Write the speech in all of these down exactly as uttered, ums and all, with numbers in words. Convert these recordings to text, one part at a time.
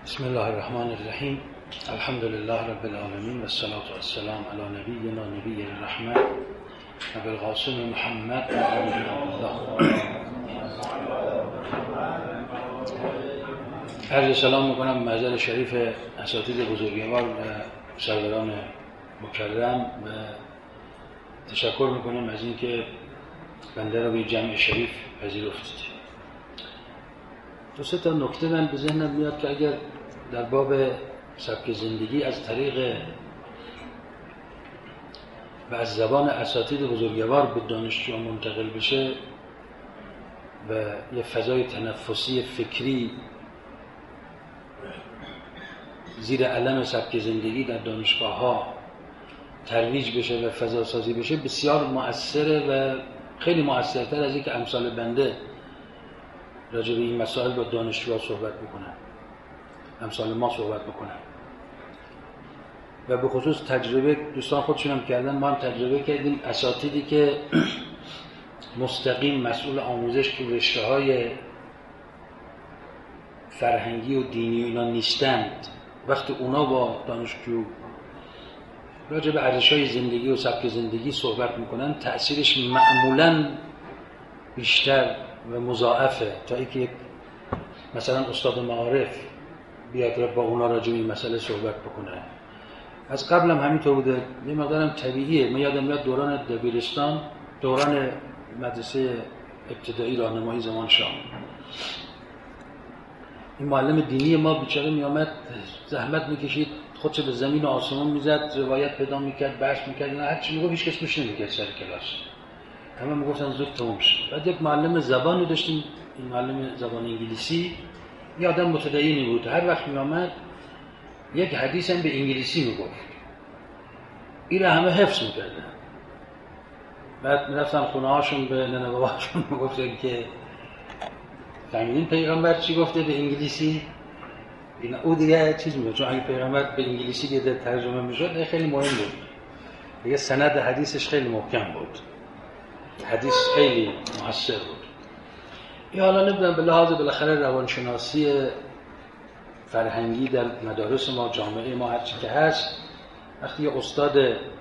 بسم الله الرحمن الرحیم. الحمد لله رب العالمین و الصلاة والسلام علی نبینا نبی الرحمة ابی القاسم محمد و آل الله. عرض سلام میکنم محضر شریف اساتید بزرگوار و سروران مکرم و تشکر میکنم از اینکه بنده را به جمع شریف پذیرفتید. دو سه تا نکته من به ذهنم میاد که اگر در باب سبک زندگی از طریق و از زبان اساتید بزرگوار به دانشجو منتقل بشه و یه فضای تنفسی فکری زیر علم سبک زندگی در دانشگاه ها ترویج بشه و فضا سازی بشه، بسیار مؤثره و خیلی مؤثرتر از اینکه امثال بنده راجع به این مسائل با دانشجوها صحبت بکنن، امثال ما صحبت بکنن. و به خصوص تجربه دوستان خودشون هم کردن، ما هم تجربه کردیم. اساتیدی که مستقیم مسئول آموزش تو رشته‌های فرهنگی و دینی و اینا نیستند، وقتی اونا با دانشجو راجع به ارزش‌های زندگی و سبک زندگی صحبت میکنن، تأثیرش معمولاً بیشتر و مضاعفه تا اینکه مثلا استاد معارف بیاد با اونا راجع به این مسئله صحبت بکنه. از قبل هم همینطور بوده، یه مقدارم طبیعیه. من یادم میاد دوران دبیرستان، دوران مدرسه ابتدایی راهنمایی زمان شاه، این معلم دینی ما بیچاره میامد زحمت میکشید، خودش به زمین و آسمان میزد، روایت پیدا میکرد، بحث میکرد، اینا هر چی میگفت هیچ کس گوش نمیکرد سر کلاس، همه میگفتن زود تموم شد. بعد یک معلم زبان رو داشتیم، این معلم زبان انگلیسی، یه آدم متدینی بود، هر وقت میامد یک حدیث هم به انگلیسی میگفت، این رو همه حفظ میکردن. بعد میرفتن خونه هاشون به ننه باباشون میگفتن که فهمیدین پیغمبر چی گفته به انگلیسی؟ این او دیگه چیز میگه، چون اگه پیغمبر به انگلیسی دیگه ترجمه میشد خیلی مهم بود دیگه، سند حدیثش خیلی محکم بود، حدیث خیلی مؤثر بود. یا حالا نمیدونم به لحاظ بالاخره روانشناسی فرهنگی در مدارس ما، جامعه ما، هر چی که هست، وقتی یه استاد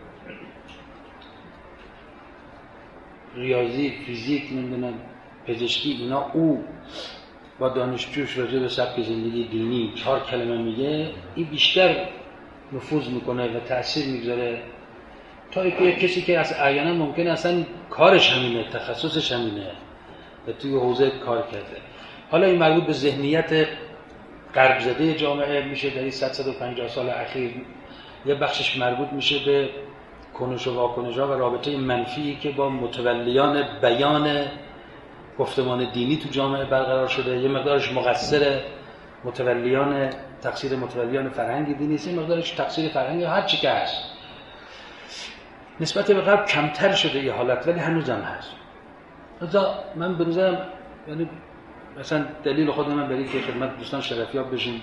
ریاضی، فیزیک، نمیدونم پزشکی، اینا او با دانشجوش راجع به سبک زندگی دینی چهار کلمه میگه، این بیشتر نفوذ میکنه و تأثیر میگذاره تا اینکه کسی که از احیانا ممکنه اصلا کارش همینه، تخصصش همینه و توی حوزه کار کرده. حالا این مربوط به ذهنیت غرب زده جامعه میشه در این صد و پنجاه سال اخیر، یه بخشش مربوط میشه به کنش و واکنش‌ها و رابطه منفی که با متولیان بیان گفتمان دینی تو جامعه برقرار شده، یه مقدارش مقصر متولیان، تقصیر متولیان فرهنگ دینی است، یه مقدارش تقصیر فرهنگ هر چی که هست. نسبت به قبل کمتر شده این حالت، ولی هنوزم هست. لذا من به نظرم، یعنی مثلا دلیل خود من برای که خدمت دوستان شرفیاب بشیم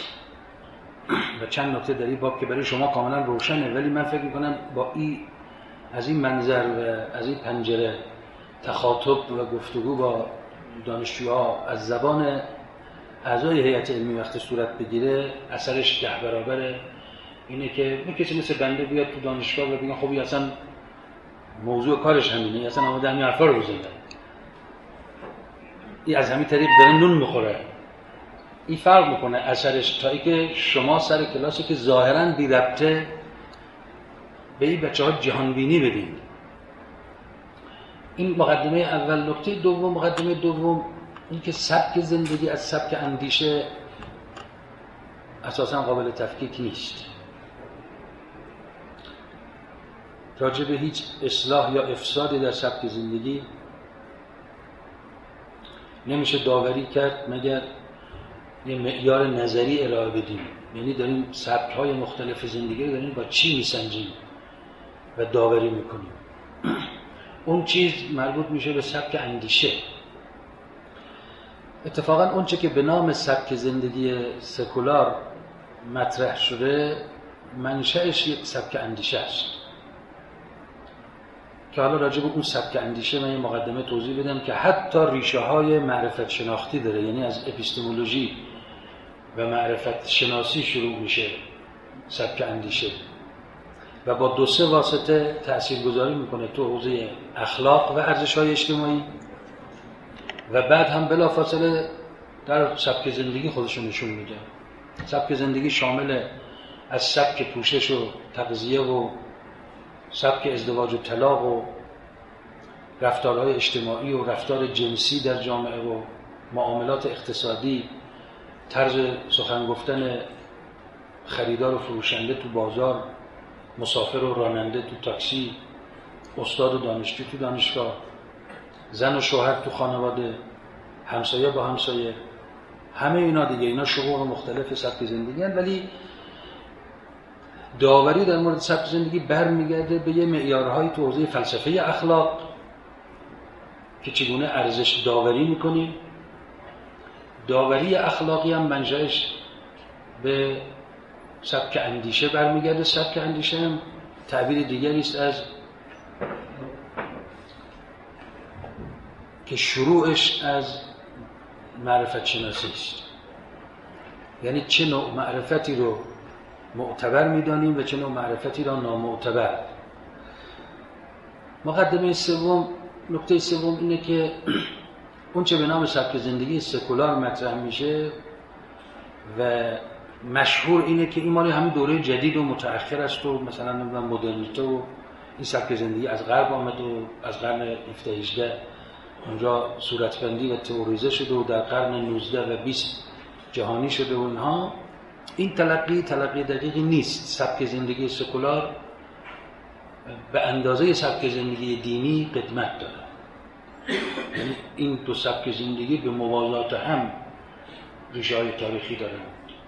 و چند نکته در این باب که برای شما کاملا روشنه، ولی من فکر میکنم با این از این منظر و از این پنجره تخاطب و گفتگو با دانشجوها از زبان اعضای هیئت علمی وقتی صورت بگیره، اثرش ده برابره. اینه که اون کسی مثل بنده بیاد تو دانشگاه و بگه خب این اصلا موضوع کارش همینه، اصلا آمده همین حرفا رو بزنه، این از همین طریق داره نون میخوره. این فرق میکنه اثرش تا ای که شما سر کلاسی که ظاهراً بی ربطه به این بچه ها جهانبینی بدین. این مقدمه اول. نکته دوم، مقدمه دوم این که سبک زندگی از سبک اندیشه اساساً قابل تفکیک نیست. راجع به هیچ اصلاح یا افسادی در سبک زندگی نمیشه داوری کرد مگر یه معیار نظری ارائه بدیم، یعنی داریم سبک‌های مختلف زندگی رو داریم با چی میسنجیم و داوری میکنیم. اون چیز مربوط میشه به سبک اندیشه. اتفاقا اون چه که به نام سبک زندگی سکولار مطرح شده، منشأش یک سبک اندیشه است که حالا راجع به اون سبک اندیشه من یه مقدمه توضیح بدم که حتی ریشه های معرفت شناختی داره، یعنی از اپیستمولوژی و معرفت شناسی شروع میشه سبک اندیشه و با دو سه واسطه تاثیرگذاری میکنه تو حوزه اخلاق و ارزش‌های اجتماعی و بعد هم بلافاصله در سبک زندگی خودشون نشون میده. سبک زندگی شامل از سبک پوشش و تغذیه و سبک ازدواج و طلاق و رفتارهای اجتماعی و رفتار جنسی در جامعه و معاملات اقتصادی، طرز سخن گفتن خریدار و فروشنده تو بازار، مسافر و راننده تو تاکسی، استاد و دانشجو تو دانشگاه، زن و شوهر تو خانواده، همسایه با همسایه، همه اینا دیگه اینا شقوق مختلف سبک زندگی هستند. ولی داوری در مورد سبک زندگی برمیگرده به یه معیارهای تو حوزه فلسفه اخلاق که چگونه ارزش داوری میکنیم. داوری اخلاقی هم منشأش به سبک اندیشه برمیگرده. سبک اندیشه هم تعبیر دیگری است از که شروعش از معرفت شناسی است، یعنی چه نوع معرفتی رو معتبر میدانیم و چه نوع معرفتی را نامعتبر. مقدمه سوم، نکته سوم اینه که اون چه به نام سبک زندگی سکولار مطرح میشه و مشهور اینه که این مال همین دوره جدید و متأخر است و مثلا نمیدونم مدرنیته و این سبک زندگی از غرب آمد و از قرن هفده هجده اونجا صورتبندی و تئوریزه شده و در قرن نوزده و بیست جهانی شده و اینها. این تلقی تلقی دقیقی نیست. سبک زندگی سکولار به اندازه سبک زندگی دینی قدمت داره، یعنی این دو سبک زندگی به موازات هم ریشه‌های تاریخی دارند.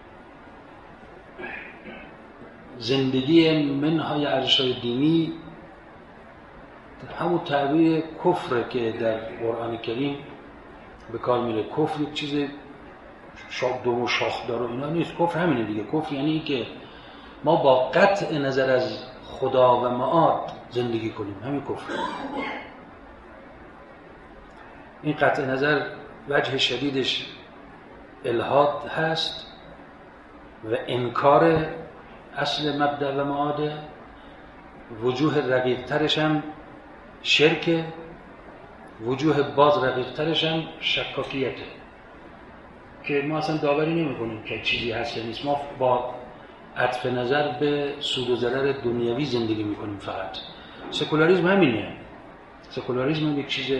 زندگی منهای ارزش‌های دینی همون تعبیر کفر که در قرآن کریم به کار میره. کفر یک چیز شاخ دوم و شاخدار و اینا نیست. کفر همینه دیگه. کفر یعنی این که ما با قطع نظر از خدا و معاد زندگی کنیم، همین کفر. این قطع نظر وجه شدیدش الحاد هست و انکار اصل مبدأ و معاده. وجوه رقیق ترش هم شرک، وجوه باز رقیق ترش هم شکاکیته که ما اصلا داوری نمی کنیم که چیزی هست یا نیست. ما با عطف نظر به سود و ضرر دنیوی زندگی می کنیم فقط. سکولاریسم همینه. سکولاریسم هم یک چیز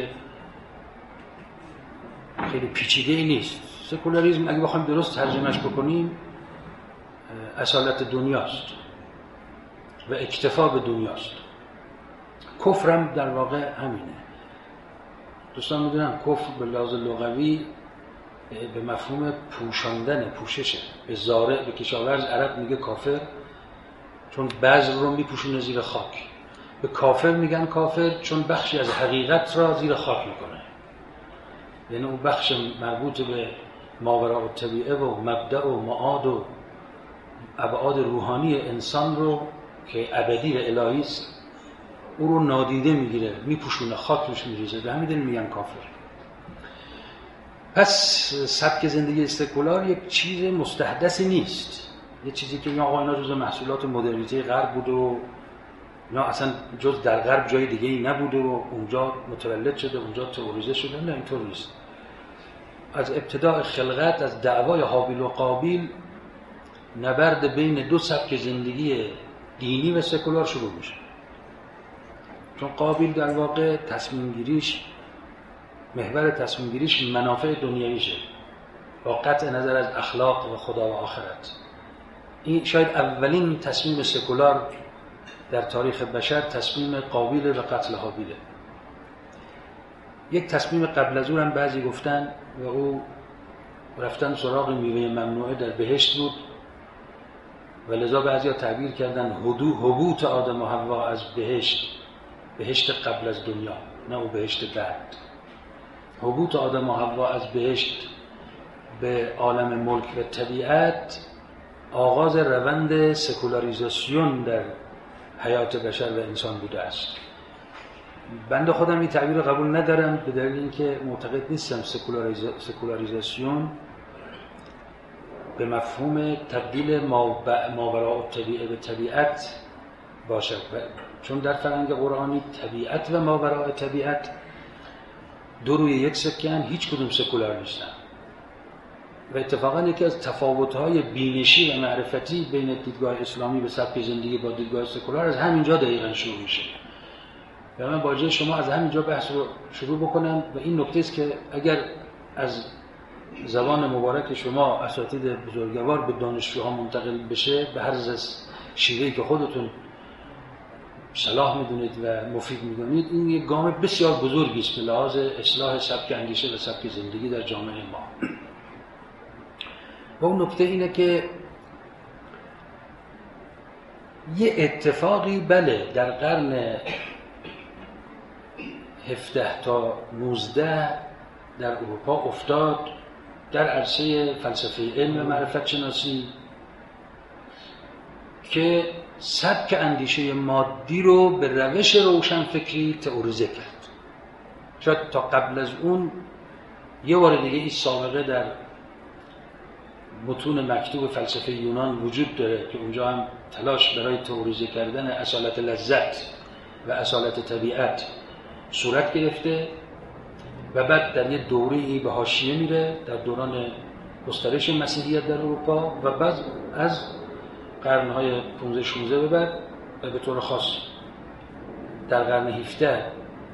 خیلی پیچیده ای نیست. سکولاریسم اگه بخوایم درست ترجمهش بکنیم اصالت دنیاست و اکتفا به دنیاست. کفرم در واقع همینه. دوستان میدونن کفر به لحاظ لغوی به مفهوم پوشاندن، پوششه. به زارع، به کشاورز عرب میگه کافر چون بذر رو میپوشونه زیر خاک. به کافر میگن کافر چون بخشی از حقیقت را زیر خاک میکنه، یعنی اون بخش مربوط به ماوراء الطبیعه و مبدأ و معاد و ابعاد روحانی انسان رو که ابدی و الهی است او رو نادیده میگیره، میپوشونه، خاک روش میریزه. به همین دلیل میگن کافر. پس سبک زندگی سکولار یک چیز مستحدثی نیست، یه چیزی که اینا آقا اینا جز محصولات مدرنیته غرب بود و اینا اصلا جز در غرب جای دیگه ای نبوده و اونجا متولد شده، اونجا تئوریزه شده. نه، اینطور نیست. از ابتداء خلقت، از دعوای هابیل و قابیل، نبرد بین دو سبک زندگی دینی و سکولار شروع میشه. چون قابیل در واقع تصمیم گیریش، محور تصمیم گیریش منافع دنیویشه با قطع نظر از اخلاق و خدا و آخرت. این شاید اولین تصمیم سکولار در تاریخ بشر تصمیم قابیل و قتل هابیله. یک تصمیم قبل از اون هم بعضی گفتن و او رفتن سراغ میوه ممنوعه در بهشت بود و لذا بعضیا تعبیر کردن هبوط آدم و حوا از بهشت، بهشت قبل از دنیا، نه او بهشت بعد. هبوط آدم و حوا از بهشت به عالم ملک و طبیعت آغاز روند سکولاریزاسیون در حیات بشر و انسان بوده است. بنده خودم این تعبیر رو قبول ندارم به دلیل اینکه معتقد نیستم سکولاریزاسیون به مفهوم تبدیل ماوراء الطبیعه به طبیعت باشد، چون در فرهنگ قرآنی طبیعت و ماوراء طبیعت دو روی یک سکه‌اند، هیچ کدوم سکولار نیستن و اتفاقا یکی از تفاوت‌های بینشی و معرفتی بین دیدگاه اسلامی به سبک زندگی با دیدگاه سکولار از همینجا دقیقاً شروع میشه. و من با اجازه شما از همینجا بحث رو شروع بکنم و این نکته است که اگر از زبان مبارک شما اساتید بزرگوار به دانشجوها منتقل بشه به هر شیوهی که خودتون صلاح میدونید و مفید میدونید، این یک گام بسیار بزرگی است به لحاظ اصلاح سبک اندیشه و سبک زندگی در جامعه ما. و اون نکته اینه که یه اتفاقی بله در قرن هفده تا نوزده در اروپا افتاد در عرصه فلسفه علم و معرفت شناسی که سبک اندیشه مادی رو به روش روشنفکری تئوریزه کرد. شاید تا قبل از اون یه بار دیگه این سابقه در متون مکتوب فلسفه یونان وجود داره که اونجا هم تلاش برای تئوریزه کردن اصالت لذت و اصالت طبیعت صورت گرفته و بعد در یه دوره‌ای به حاشیه میره در دوران گسترش مسیحیت در اروپا و بعد از قرن‌های پانزده شانزده به بعد و به طور خاص در قرن هفده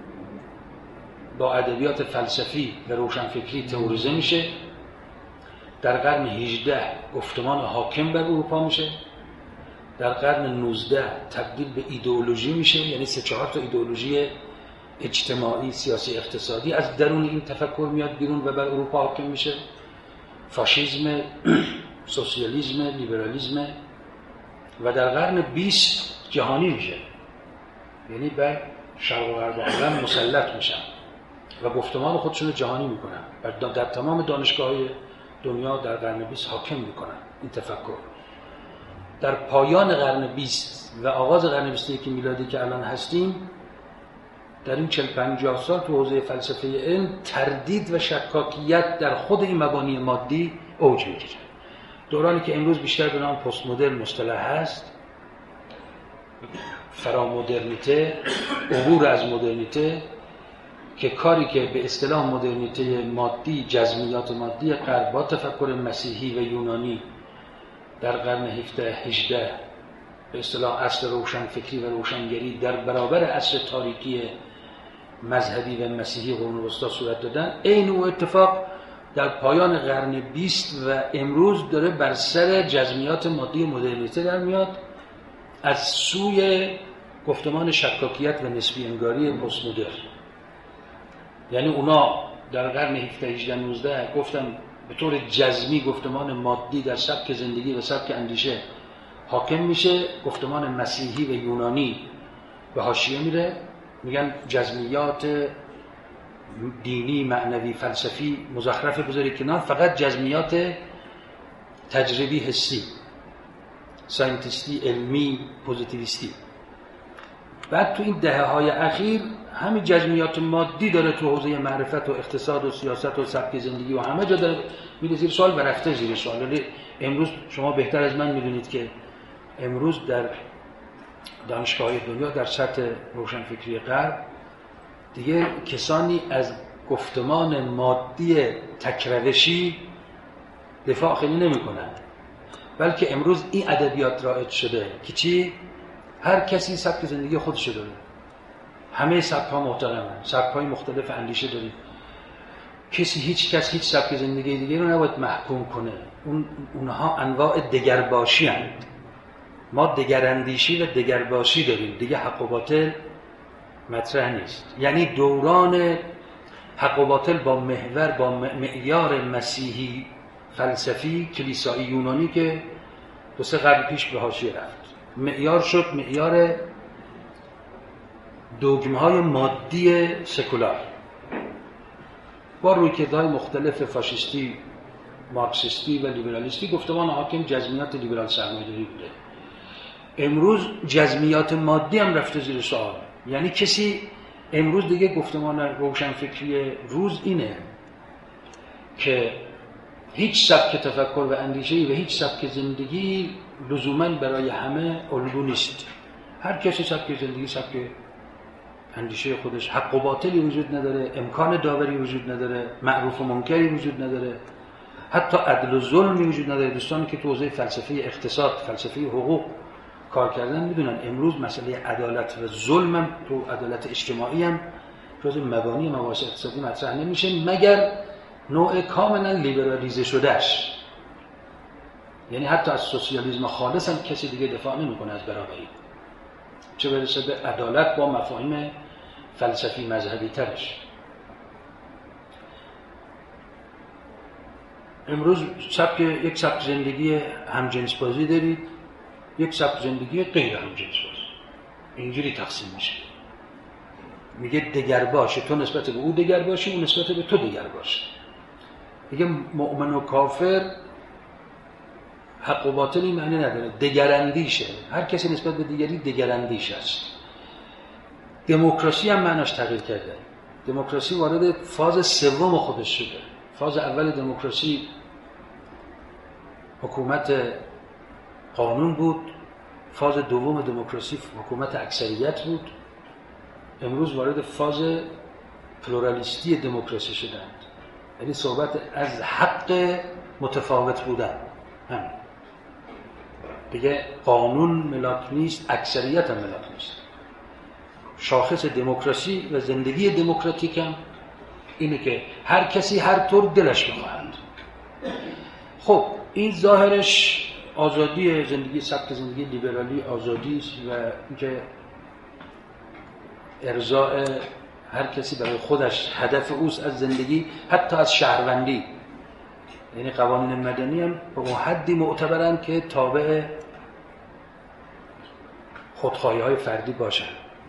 با ادبیات فلسفی و روشنفکری تئوریزه میشه. در قرن هجده گفتمان حاکم بر اروپا میشه. در قرن نوزده تبدیل به ایدئولوژی میشه، یعنی سه چهار تا ایدئولوژی اجتماعی، سیاسی، اقتصادی از درون این تفکر میاد بیرون و بر اروپا حاکم میشه. فاشیسم، سوسیالیسم، لیبرالیسم. و در قرن بیست جهانی میشه، یعنی بر شرق و غرب عالم مسلط میشن و گفتمان خودشون رو جهانی میکنن و در تمام دانشگاه‌های دنیا در قرن بیست حاکم میکنن این تفکر. در پایان قرن بیست و آغاز قرن بیست و یک میلادی که الان هستیم، در این چهل پنجاه سال تو حوزه فلسفه علم تردید و شکاکیت در خود این مبانی مادی اوج میگیره. دورانی که امروز بیشتر به نام پست مدرن مصطلح هست، فرامدرنیته، عبور از مدرنیته، که کاری که به اصطلاح مدرنیته مادی، جزمیات مادی غرب با تفکر مسیحی و یونانی در قرن هفده هجده به اصطلاح عصر روشنفکری و روشنگری در برابر عصر تاریکی مذهبی و مسیحی قرون وسطی صورت دادن، این او اتفاق در پایان قرن بیست و امروز داره بر سر جزمیات مادی مدرنیته در میاد از سوی گفتمان شکاکیت و نسبی انگاری پست مدرن. یعنی اونا در قرن هفده هجده نوزده گفتن به طور جزمی گفتمان مادی در سبک زندگی و سبک اندیشه حاکم میشه، گفتمان مسیحی و یونانی به حاشیه میره، میگن جزمیات دینی، معنوی، فلسفی مزخرف بذاری کنار، فقط جزمیات تجربی، حسی، ساینتیستی، علمی، پوزیتیویستی. بعد تو این دهه های اخیر همین جزمیات مادی داره تو حوزه معرفت و اقتصاد و سیاست و سبک زندگی و همه جا داره میره زیر سوال و رفته زیر سوال. ولی امروز شما بهتر از من میدونید که امروز در دانشگاه‌های دنیا در سطح روشنفکری غرب دیگه کسانی از گفتمان مادی تکروشی دفاع خیلی نمی‌کنند، بلکه امروز این ادبیات رایج شده که چی؟ هر کسی سبک زندگی خودش داره، همه سبک‌ها محترمن، سبک‌های مختلف اندیشه داریم، کسی هیچ کس هیچ سبک زندگی دیگه رو نباید محکوم کنه. اون اونها انواع دگرباشی هستند. ما دگراندیشی و دگرباشی داریم، دیگه حق و باطل مطرح نیست. یعنی دوران حق و باطل با محور با معیار مسیحی فلسفی کلیسایی یونانی که دو سه قرن پیش به حاشیه رفت، معیار شد معیار دوگمه‌های مادی سکولار با رویکردهای مختلف فاشیستی، مارکسیستی و لیبرالیستی. گفتمان حاکم جزمیات لیبرال سرمایه‌داری بوده. امروز جزمیات مادی هم رفته زیر سوال. یعنی کسی امروز دیگه گفتمان روشنفکری روز اینه که هیچ سبک تفکر و اندیشه‌ای و هیچ سبک زندگی لزوماً برای همه الگو نیست. هر کسی سبک زندگی، سبک اندیشه خودش، حق و باطلی وجود نداره، امکان داوری وجود نداره، معروف و منکری وجود نداره، حتی عدل و ظلمی وجود نداره. دوستانی که تو حوزه فلسفه اقتصاد، فلسفه حقوق کار کردن میدونن امروز مسئله عدالت و ظلم هم تو عدالت اجتماعی هم جز مبانی مباحث اقتصادی مطرح نمیشه مگر نوع کاملا لیبرالیزه شدهش. یعنی حتی از سوسیالیسم خالص هم کسی دیگه دفاع نمیکنه از برابری، چه برسه به عدالت با مفاهیم فلسفی مذهبی ترش. امروز سبک یک سبک زندگی همجنس بازی دارید، یک سبک زندگی غیر همجنس بازی، اینجوری تقسیم میشه. میگه دگر باشه، تو نسبت به او دگر باشی، اون نسبت به تو دگر باشه. میگه مؤمن و کافر حق و باطلی معنی نداره، دگراندیشه. هر کسی نسبت به دیگری دگراندیش است. دموکراسی هم معناش تغییر کرده. دموکراسی وارد فاز سوم خودش شده. فاز اول دموکراسی حکومت قانون بود، فاز دوم دموکراسی حکومت اکثریت بود. امروز وارد فاز پلورالیستی دموکراسی شدند، یعنی صحبت از حق متفاوت بودن. همین دیگه قانون ملاک نیست، اکثریت هم ملاک نیست. شاخص دموکراسی و زندگی دموکراتیک هم اینه که هر کسی هر طور دلش بخواهد. خب این ظاهرش آزادی زندگی، سبک زندگی لیبرالی آزادی است و اینکه ارضاء هر کسی برای خودش هدف اوست از زندگی، حتی از شهروندی. یعنی قوانین مدنی هم به اون حدی معتبرن که تابع خودخواهی‌های فردی باشن.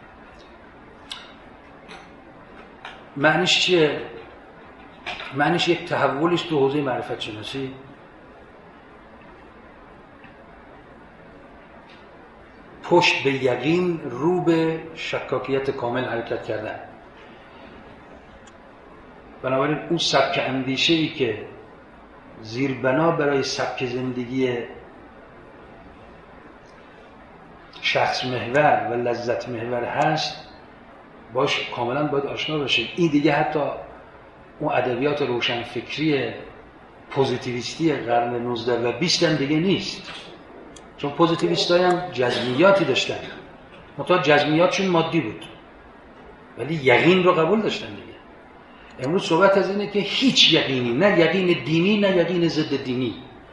معنیش چیه؟ معنیش یک تحولیش تو حوزه معرفت شناسی. پشت به یقین، رو به شکاکیت کامل حرکت کردن. بنابراین اون سبک اندیشه‌ای که زیربنا برای سبک زندگی شخص محور و لذت محور هست، باش کاملا باید آشنا بشه. این دیگه حتی اون ادبیات روشنفکری پوزیتیویستی قرن نوزده و بیست هم دیگه نیست، چون پوزیتیویست‌ها هم جزمیاتی داشتن، منتها جزمیاتشون مادی بود ولی یقین رو قبول داشتن دیگه. امروز صحبت از اینه که هیچ یقینی، نه یقین دینی نه یقین ضد دینی،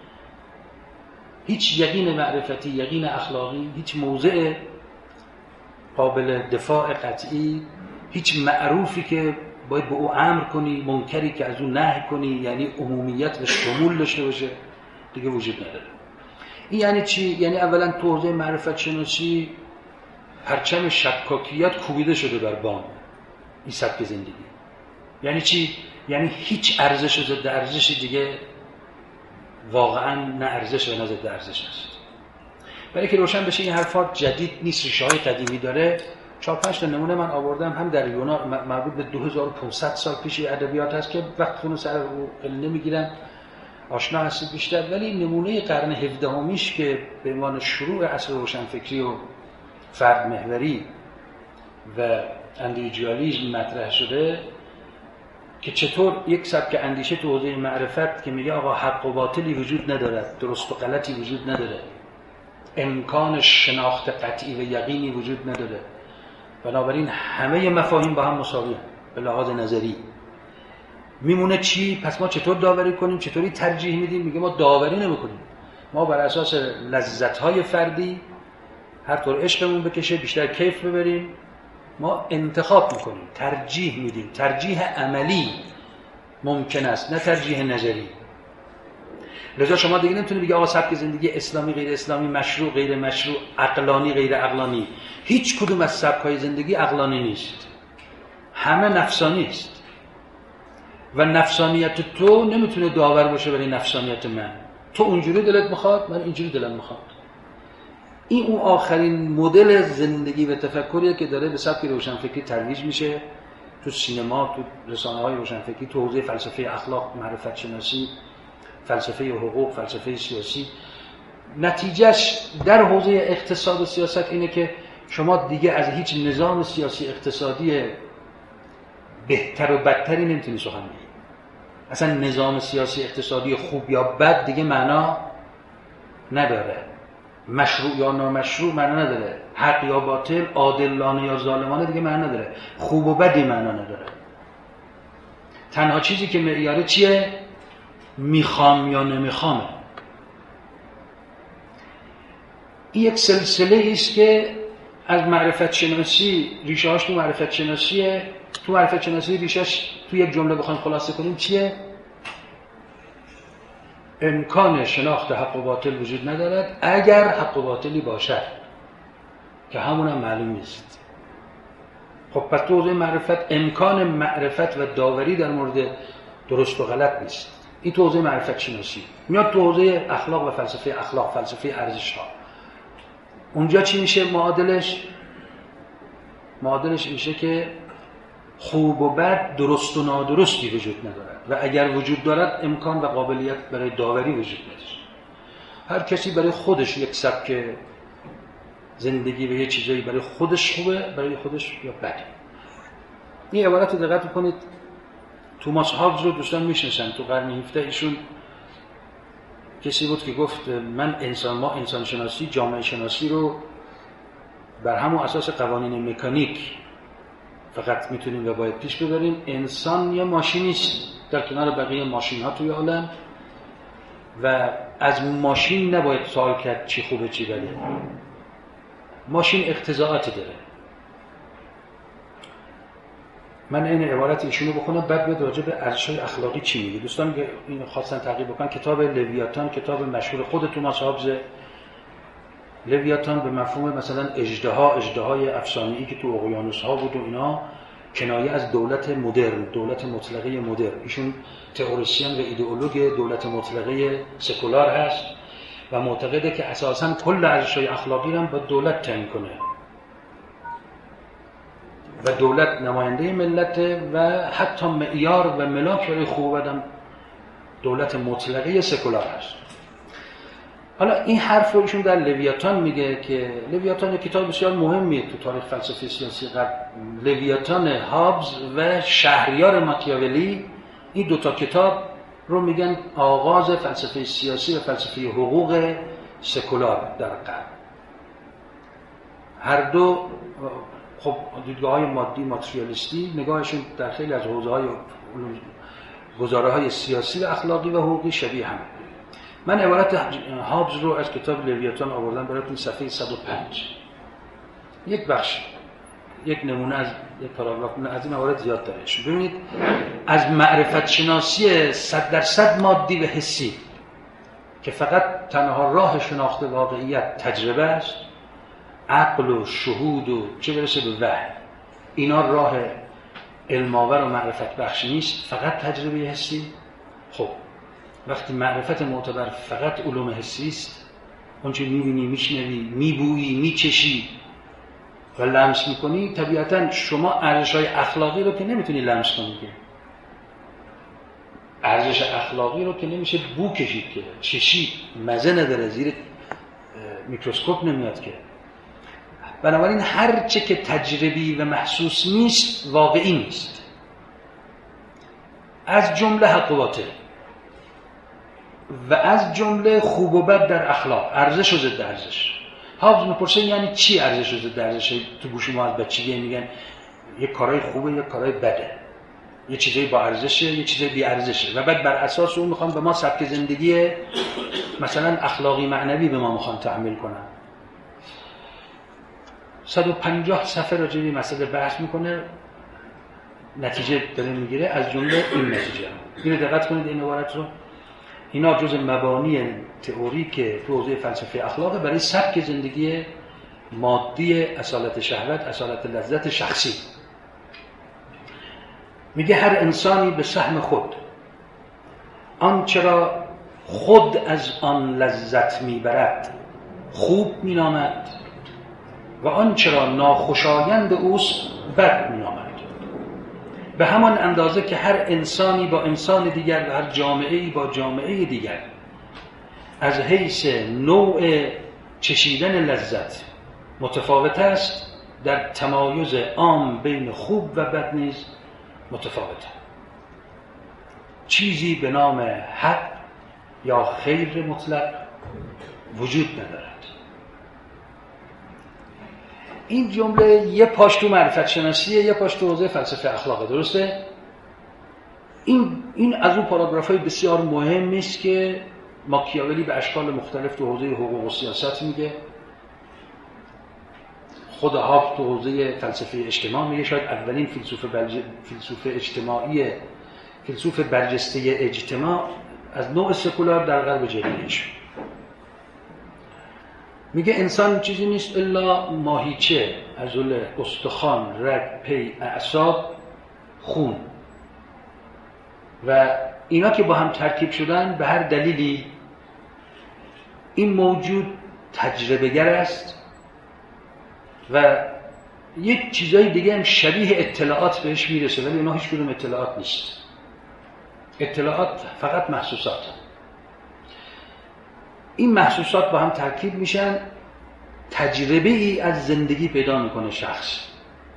هیچ یقین معرفتی، یقین اخلاقی، هیچ موضع قابل دفاع قطعی، هیچ معروفی که باید به او امر کنی، منکری که از او نهی کنی، یعنی عمومیت و شمول داشته باشه، دیگه وجود نداره. این یعنی چی؟ یعنی اولا تو حوزه معرفت شناسی پرچم شکاکیت کوبیده شده بر بام این سبک زندگی. یعنی چی؟ یعنی هیچ ارزش و ضد ارزشی دیگه واقعا نه ارزش و نه ضد ارزش است. برای که روشن بشه این حرفات جدید نیست، ریشه‌های قدیمی داره. چهار پنج تا نمونه من آوردم، هم در یونان مربوط به دو هزار و پانصد سال پیش ادبیات هست که وقتتون سر رو نمیگیرن، آشنا هستید بیشتر. ولی نمونه قرن هفدهمیش که به عنوان شروع عصر روشنفکری و فرد محوری و اندیویدوالیسم مطرح شده که چطور یک سبک اندیشه تو حوزه معرفت که میگه آقا حق و باطلی وجود ندارد، درست و غلطی وجود نداره، امکان شناخت قطعی و یقینی وجود نداره، بنابراین همه مفاهیم با هم مساویه به لحاظ نظری. میمونه چی؟ پس ما چطور داوری کنیم؟ چطوری ترجیح میدیم؟ میگه ما داوری نمیکنیم، ما بر اساس لذت‌های فردی هر طور عشقمون بکشه بیشتر کیف ببریم، ما انتخاب میکنیم، ترجیح میدیم. ترجیح عملی ممکن است، نه ترجیح نظری. لذا شما دیگه نمیتونید بگی آقا سبک زندگی اسلامی غیر اسلامی، مشروع غیر مشروع، عقلانی غیر عقلانی. هیچ کدوم از سبک‌های زندگی عقلانی نیست، همه نفسانی است و نفسانیت تو نمیتونه داور باشه برای نفسانیت من. تو اونجوری دلت میخواد، من اینجوری دلم میخواد. این اون آخرین مدل زندگی و تفکریه که داره به سبک روشنفکری ترویج میشه تو سینما، تو رسانه‌های روشنفکری، تو حوزه فلسفه اخلاق، معرفت شناسی، فلسفه حقوق، فلسفه سیاسی. نتیجهش در حوزه اقتصاد و سیاست اینه که شما دیگه از هیچ نظام سیاسی اقتصادی بهتر و بدتری نمیتونی سخن بگید. اصلا نظام سیاسی اقتصادی خوب یا بد دیگه معنا نداره، مشروع یا نامشروع معنا نداره، حق یا باطل، عادلانه یا ظالمانه دیگه معنا نداره، خوب و بدی معنا نداره. تنها چیزی که معیاره چیه؟ میخوام یا نمیخوامه. این یک سلسله است که از معرفت شناسی، ریشه هاش تو معرفت شناسیه. تو معرفت شناسی ریشهش تو یک جمله بخوایم خلاصه کنیم چیه؟ امکان شناخت حق و باطل وجود ندارد اگر حق و باطلی باشد، که همون هم معلوم نیست. خب پس تو حوزه معرفت امکان معرفت و داوری در مورد درست و غلط نیست. این تو حوزه معرفت شناسی. میاد تو حوزه اخلاق و فلسفه اخلاق، فلسفه ارزش ها. اونجا چی میشه معادلش؟ معادلش میشه که خوب و بد، درست و نادرستی وجود ندارد و اگر وجود دارد امکان و قابلیت برای داوری وجود نداره. هر کسی برای خودش یک سبک زندگی و یه چیزایی برای خودش خوبه، برای خودش یا بده. این عبارت رو دقت کنید. توماس هابز رو دوستان میشناسن. تو قرن هفدهم ایشون کسی بود که گفت من انسان ما انسان شناسی، جامعه شناسی رو بر همون اساس قوانین مکانیک فقط میتونیم و باید پیش ببریم. انسان یه ماشینیست در کنار بقیه ماشین ها توی عالم و از ماشین نباید سوال کرد چی خوبه چی بده. ماشین اقتضاعاتی داره. من این عبارت ایشونو بخونم بعد بیاد راجع به ارزش‌های اخلاقی چی میگه. دوستان که اینو خواستن تعقیب بکنن، کتاب لویاتان کتاب مشهور خود توماس هابز. لویاتان به مفهوم مثلا اژدها، اژدهای افسانه‌ای که تو اقیانوس‌ها بود و اینا، کنایه از دولت مدرن، دولت مطلقه مدرن. ایشون تئوریسین و ایدئولوژ دولت مطلقه سکولار هست و معتقده که اساساً کل ارزش‌های اخلاقی رو با دولت تعیین کنه و دولت نماینده ملت و حتی معیار و ملاک برای خوب و بدم دولت مطلقه سکولار هست. حالا این حرف رو ایشون در لویاتان میگه که لویاتان یک کتاب بسیار مهمیه تو تاریخ فلسفه سیاسی غرب. لویاتان هابز و شهریار ماکیاولی، این دوتا کتاب رو میگن آغاز فلسفه سیاسی و فلسفه حقوق سکولار در غرب. هر دو خب دیدگاه‌های مادی ماتریالیستی، نگاهشون در خیلی از حوزه‌های گزاره‌های سیاسی و اخلاقی و حقوقی شبیه هم. من عبارت هابز رو از کتاب لویاتان آوردم براتون، صفحه صد و پنج. یک بخش، یک نمونه از یک پاراگراف از این عبارت زیاد داره. ببینید از معرفت شناسی صد درصد مادی و حسی که فقط تنها راه شناخت واقعیت تجربه است، عقل و شهود و چه برسه به وحی، اینا راه علم‌آور و معرفت بخش نیست، فقط تجربه حسی. خب وقتی معرفت معتبر فقط علوم حسی است، اون چه می‌بینی، می‌شنوی، می‌بویی، می‌چشی و لمس می‌کنی، طبیعتاً شما ارزش‌های اخلاقی رو که نمی‌تونی لمس کنی که. ارزش اخلاقی رو که نمیشه بو کشید که، چشید، مزه نداره، زیر میکروسکوپ نمیاد که. بنابراین هر چه که تجربی و محسوس نیست واقعی نیست، از جمله حق و باطل و از جمله خوب و بد در اخلاق، ارزش و ضد ارزش. هابز میپرسه یعنی چی ارزش و ضد ارزش؟ تو گوش ما از بچگی میگن یک کارهای خوبه یک کارهای بده، یه چیزی با ارزشه یه چیزی بی ارزشه و بعد بر اساس اون میخوان به ما سبک زندگی مثلا اخلاقی معنوی به ما میخوان تحمیل کنن. صد و پنجاه صفحه راجع به مسئله بحث میکنه، نتیجه داره میگیره، از جمله این نتیجه. اینو دقت کنید این عبارت رو. اینا جز مبانی تئوری که تو حوزه فلسفه اخلاق برای سبک زندگی مادی، اصالت شهوت، اصالت لذت شخصی. میگه هر انسانی به سهم خود آنچه را خود از آن لذت میبرد خوب مینامد و آنچه را ناخوشایند اوست بد مینامد. به همان اندازه که هر انسانی با انسان دیگر و هر جامعه‌ای با جامعه دیگر از حیث نوع چشیدن لذت متفاوت است، در تمایز عام بین خوب و بد نیز متفاوت. چیزی به نام حق یا خیر مطلق وجود ندارد. این جمله یه پاش تو معرفت شناسیه، یه پاش تو حوزه فلسفه اخلاقه، درسته؟ این این از اون پاراگراف‌های بسیار مهمی است که ماکیاولی به اشکال مختلف تو حوزه حقوق و سیاست میگه، خود هابت تو حوزه فلسفه اجتماع میگه. شاید اولین فیلسوف بلج... فیلسوف اجتماعی فیلسوف برجسته اجتماع از نوع سکولار در غرب جلیلش میگه انسان چیزی نیست الا ماهیچه، عضله، استخوان، رگ، پی، اعصاب، خون و اینا که با هم ترکیب شدن به هر دلیلی این موجود تجربه‌گر است و یک چیزای دیگه هم شبیه اطلاعات بهش میرسه، ولی اینا هیچ کدوم اطلاعات نیست. اطلاعات فقط محسوسات. این محسوسات با هم ترکیب میشن، تجربه ای از زندگی پیدا میکنه شخص.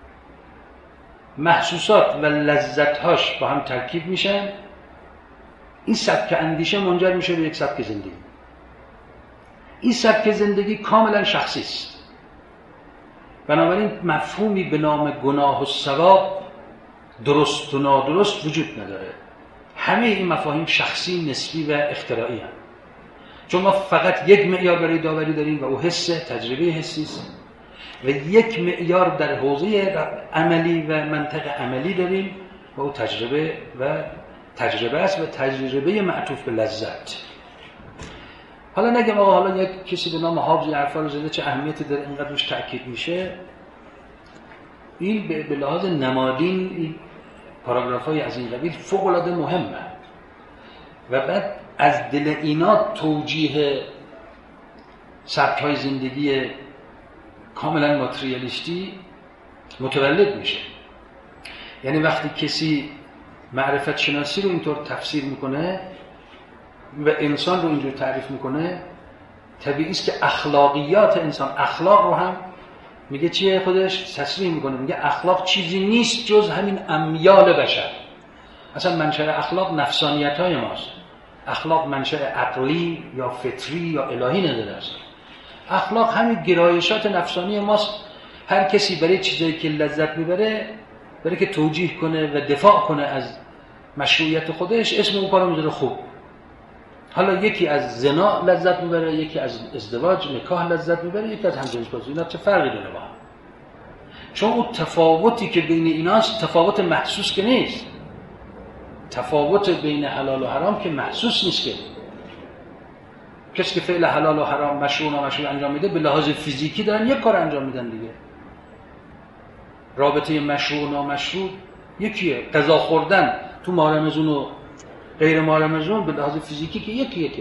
محسوسات و لذت‌هاش با هم ترکیب میشن، این سبک اندیشه منجر میشه به یک سبک زندگی. این سبک زندگی کاملا شخصی است. بنابراین مفهومی به نام گناه و ثواب، درست و نادرست وجود نداره. همه این مفاهیم شخصی، نسبی و اختراعی هستند. چون ما فقط یک معیار برای داوری داریم و او حس، تجربه حسی است، و یک معیار در حوزه عملی و منطق عملی داریم و او تجربه و تجربه است و تجربه معطوف به لذت. حالا نگم آقا حالا یک کسی به نام هابز حرفا رو زده چه اهمیتی داره اینقدر روش تاکید میشه. این به لحاظ نمادین این پاراگراف‌های از این قبیل فوق‌العاده مهمه و بعد از دل اینا توجیه سبک‌های زندگی کاملا ماتریالیستی متولد میشه. یعنی وقتی کسی معرفت شناسی رو اینطور تفسیر میکنه و انسان رو اینجور تعریف میکنه، طبیعی است که اخلاقیات انسان، اخلاق رو هم میگه چیه خودش تصریح میکنه، میگه اخلاق چیزی نیست جز همین امیال بشر. اصلا منشأ اخلاق نفسانیت های ماست. اخلاق منشأ عقلی یا فطری یا الهی نداره است. اخلاق همین گرایشات نفسانی ماست. هر کسی برای چیزایی که لذت میبره، برای که توجیه کنه و دفاع کنه از مشروعیت خودش، اسم اون کارو میذاره خوب. حالا یکی از زنا لذت میبره، یکی از ازدواج نکاح لذت میبره، یکی از همجنسبازی. اینا چه فرقی داره با هم؟ چون اون تفاوتی که بین ایناست تفاوت محسوس که نیست. تفاوت بین حلال و حرام که محسوس نیست. که کسی که فعل حلال و حرام، مشروع و نامشروع انجام میده، به لحاظ فیزیکی دارن یک کار انجام میدن دیگه. رابطه مشروع و نامشروع یکیه. غذا خوردن تو ماه رمضان و غیر ماه رمضان به لحاظ فیزیکی که یکی یکی.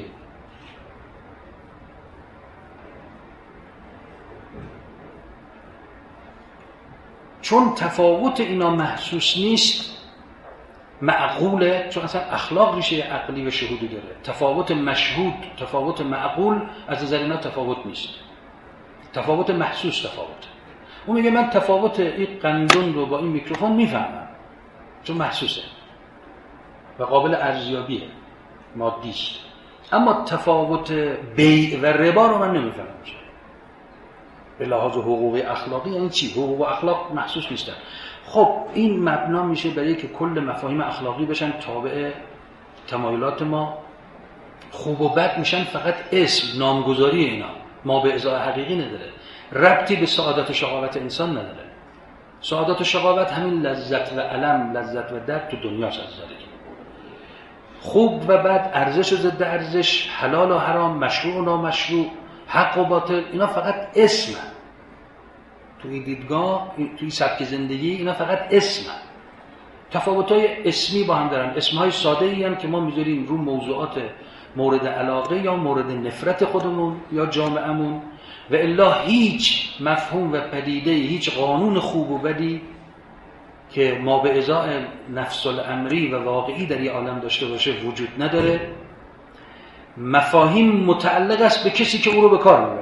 چون تفاوت اینا محسوس نیست، معقوله، چون اصلا اخلاق ریشه عقلی و شهودی داره. تفاوت مشهود، تفاوت معقول از نظر اینا تفاوت نیست. تفاوت محسوس تفاوت. اون میگه من تفاوت این قندون رو با این میکروفون میفهمم چون محسوسه و قابل ارزیابیه، مادیست. اما تفاوت بیع و ربا رو من نمیفهمم. به لحاظ حقوق اخلاقی یعنی چی؟ حقوق و اخلاق محسوس نیستن. خب این مبنا میشه برای که کل مفاهیم اخلاقی بشن تابع تمایلات ما. خوب و بد میشن فقط اسم، نامگذاری اینا، ما به ازای حقیقی نداره. ربطی به سعادت و شقاوت انسان نداره. سعادت و شقاوت همین لذت و الم، لذت و درد تو دنیاست. از ذالک خوب و بد، ارزش و ضد ارزش، حلال و حرام، مشروع و نامشروع، حق و باطل، اینا فقط اسمه. توی دیدگاه، توی سبک زندگی اینا فقط اسمه. تفاوت‌های اسمی با هم دارن. اسم‌های ساده‌ای هم که ما می‌ذاریم رو موضوعات مورد علاقه یا مورد نفرت خودمون یا جامعه‌مون، و الا هیچ مفهوم و پدیده، هیچ قانون خوب و بدی که ما به ازای نفس الامری و واقعی در یه عالم داشته باشه وجود نداره. مفاهیم متعلق است به کسی که او رو به کار میبره.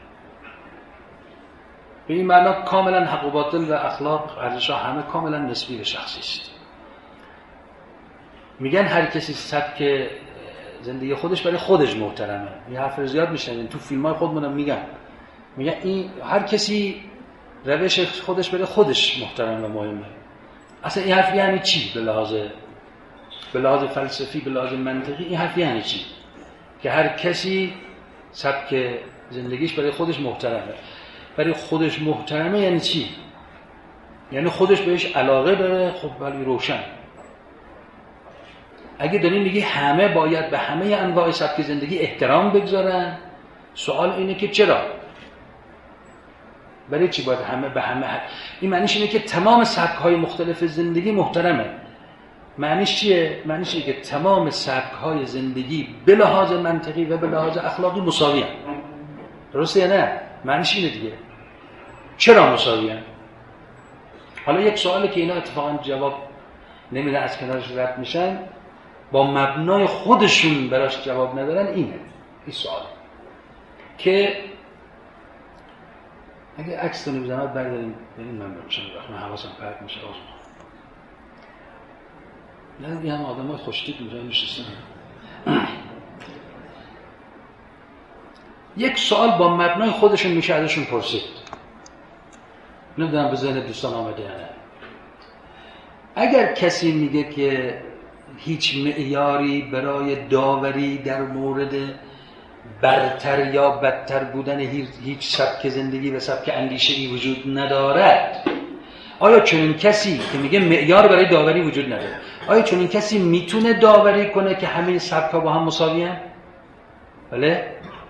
به این معنا کاملا حق و باطل و اخلاق ارزش‌ها همه کاملا نسبی به شخصی است. میگن هر کسی سبک زندگی خودش برای خودش محترمه. این حرف رو زیاد میشنوین تو فیلم‌های خودمونم میگن. میگن این هر کسی روش خودش برای خودش محترم و مهمه. اصلا این حرف یعنی چی؟ به لحاظ به لحاظ فلسفی، به لحاظ منطقی این حرف یعنی چی؟ که هر کسی سبک زندگیش برای خودش محترمه. برای خودش محترمه یعنی چی؟ یعنی خودش بهش علاقه داره. خب ولی روشن. اگه داری میگی همه باید به همه انواع سبک زندگی احترام بگذارن، سوال اینه که چرا؟ برای چی باید همه به همه؟ این معنیش اینه که تمام سبک‌های مختلف زندگی محترمه. معنیش چیه؟ معنیش اینه که تمام سبک‌های زندگی به لحاظ منطقی و به لحاظ اخلاقی مساوی هستند. درسته یا نه؟ معنیش اینه دیگه. چرا مساوی هستند؟ حالا یک سوالی که اینا اتفاقا جواب نمیدن، از کنارش رد میشن، با مبنای خودشون براش جواب ندارن، اینه این سوال که اگه عکس رو نمیزنم برداریم ببین من بچم وقت من حواسم پرت میشه آزم نه یه هم آدم های خوشتیپ اینجا نشستن. یک سوال با مبنای خودشون میشه ازشون پرسید، نمیدونم به ذهن دوستان آمده یا نه. اگر کسی میگه که هیچ معیاری برای داوری در مورد برتر یا بدتر بودن هیچ سبک زندگی و سبک اندیشه‌ای وجود ندارد، آیا چنین کسی که میگه معیار برای داوری وجود نداره، آیا چنین کسی میتونه داوری کنه که همه سبک‌ها با هم مساوی هستند؟ بله؟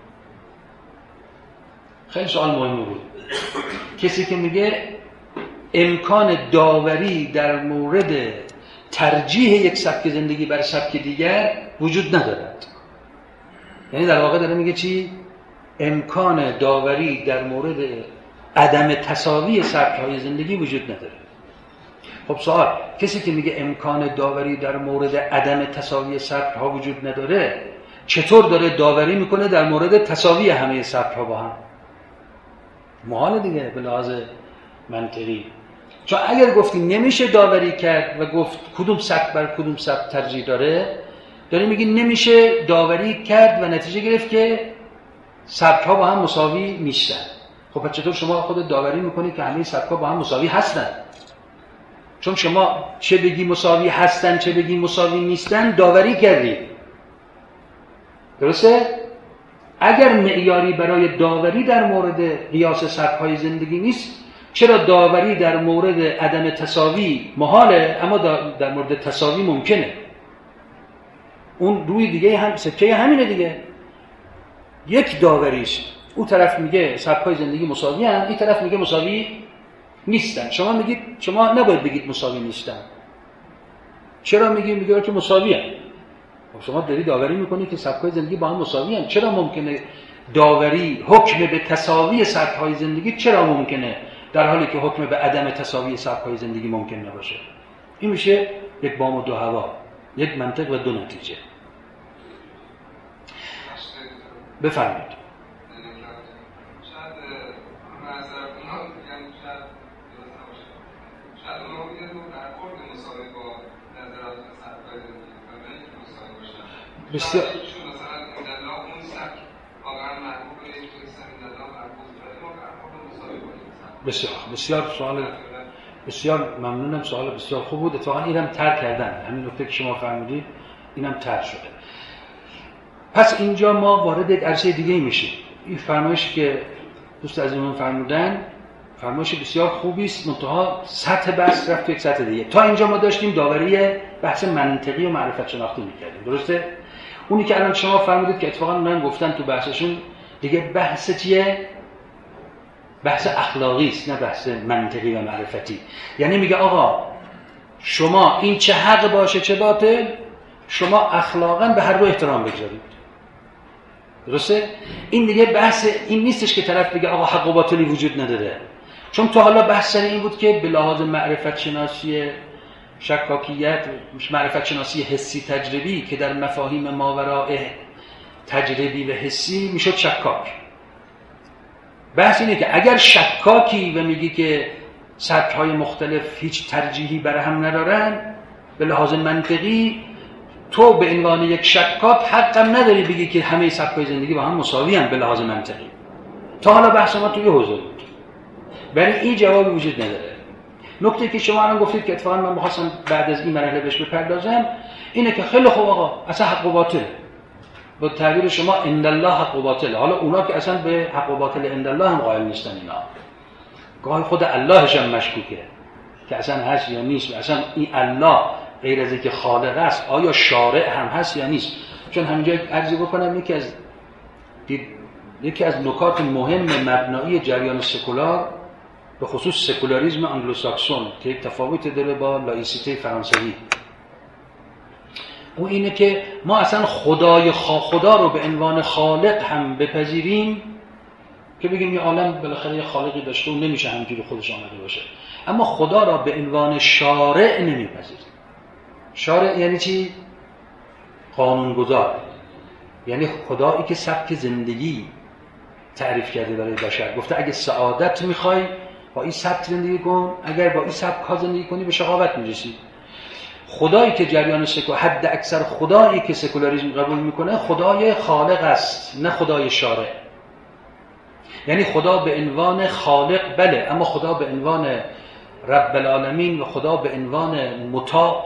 خیلی سوال مهمی بود. کسی که میگه امکان داوری در مورد ترجیح یک سبک زندگی بر سبک دیگر وجود ندارد، یعنی در واقع داره میگه چی؟ امکان داوری در مورد عدم تساوی سبک‌های زندگی وجود نداره. خب سوال، کسی که میگه امکان داوری در مورد عدم تساوی سبک‌ها وجود نداره، چطور داره داوری میکنه در مورد تساوی همه سبک‌ها با هم؟ محال دیگه به لحاظ منطقی. چون اگر گفتی نمیشه داوری کرد و گفت کدوم سبک بر کدوم سبک ترجیح داره، داری میگی نمیشه داوری کرد و نتیجه گرفت که سبک‌ها با هم مساوی نیستن. خب پس چطور شما خودت داوری میکنی که همه سبک‌ها با هم مساوی هستن؟ چون شما چه بگی مساوی هستن چه بگی مساوی نیستن داوری کردی. درسته؟ اگر معیاری برای داوری در مورد قیاس سبک‌های زندگی نیست، چرا داوری در مورد عدم تساوی محاله اما در مورد تساوی ممکنه؟ اون روی دیگه هم سکه همینه دیگه. یک داوریش اون طرف میگه سبک‌های زندگی مساوی هستند، این طرف میگه مساوی نیستن. شما میگید شما نباید بگید مساوی نیستن. چرا میگی؟ میگه که مساوی هستند. شما داری داوری میکنی که سبک‌های زندگی با هم مساوی هستند. چرا ممکنه داوری حکم به تساوی سبک‌های زندگی چرا ممکنه در حالی که حکم به عدم تساوی سبک‌های زندگی ممکن نباشه؟ این میشه یک بام و دو هوا، یک منطق و دو نتیجه. بفرمایید. بسیار بسیار بسیار سوال بسیار ممنونم، سوال بسیار خوب بود. اتفاقا اینم تر کردن، همین نکته که شما فرمودید اینم تر شده. پس اینجا ما وارد یک عرصه دیگه میشیم. این فرمایشی که دوست عزیزمون فرمودن فرمایش بسیار خوبی است، منتها سطح بحث رفت یک سطح دیگه. تا اینجا ما داشتیم داوری بحث منطقی و معرفت شناختی میکردیم، درسته؟ اونی که الان شما فرمودید که اتفاقا من گفتن تو بحثشون دیگه بحث چیه؟ بحث اخلاقی است، نه بحث منطقی و معرفتی. یعنی میگه آقا شما این چه حق باشه چه باطل، شما اخلاقاً به هر دو احترام بگذارید. درسته؟ این دیگه بحث این نیستش که طرف بگه آقا حق و باطلی وجود نداره. چون تا حالا بحث سر این بود که به لحاظ معرفت شناسی شکاکیت، معرفت شناسی حسی تجربی که در مفاهیم ماوراء تجربی و حسی میشد شکاک. بحث اینه که اگر شکاکی و میگی که سطح‌های مختلف هیچ ترجیحی برای هم ندارن به لحاظ منطقی، تو به عنوان یک شکاک حقم نداری بگی که همه سبک‌های زندگی با هم مساوی هم به لحاظ منطقی. تا حالا بحث ما توی حوزه بود، ولی این جوابی وجود نداره. نکته که شما الان گفتید که اتفاقا من می‌خواستم بعد از این مرحله بهش بپردازم اینه که خیلی خوب آقا اصلا حق و باطل با تعبیر شما عند الله حق و باطل. حالا اونا که اصلا به حق و باطل عند الله هم قائل نیستن، اینا گاهی خود اللهش هم مشکوکه که اصلا هست یا نیست، اصلا این الله غیر از اینکه خالق است آیا شارع هم هست یا نیست. چون همینجا عرضی بکنم یکی از یکی از نکات مهم مبنایی جریان سکولار به خصوص سکولاریسم انگلوساکسون که یک تفاوتی داره با لایسیته فرانسوی، اون اینه که ما اصلا خدای خدا رو به عنوان خالق هم بپذیریم که بگیم یه عالم بالاخره یه خالقی داشته و نمیشه همینجوری خودش آمده باشه، اما خدا را به عنوان شارع نمیپذیریم. شارع یعنی چی؟ قانونگذار، یعنی خدایی که سبک زندگی تعریف کرده برای بشر، گفته اگه سعادت میخوای با این سبک زندگی کن، اگر با این سبک ها زندگی کنی به شقاوت میرسی. خدایی که جریان سکو حد اکثر خدایی که سکولاریسم قبول میکنه خدای خالق است، نه خدای شارع. یعنی خدا به عنوان خالق بله، اما خدا به عنوان رب العالمین و خدا به عنوان مطاع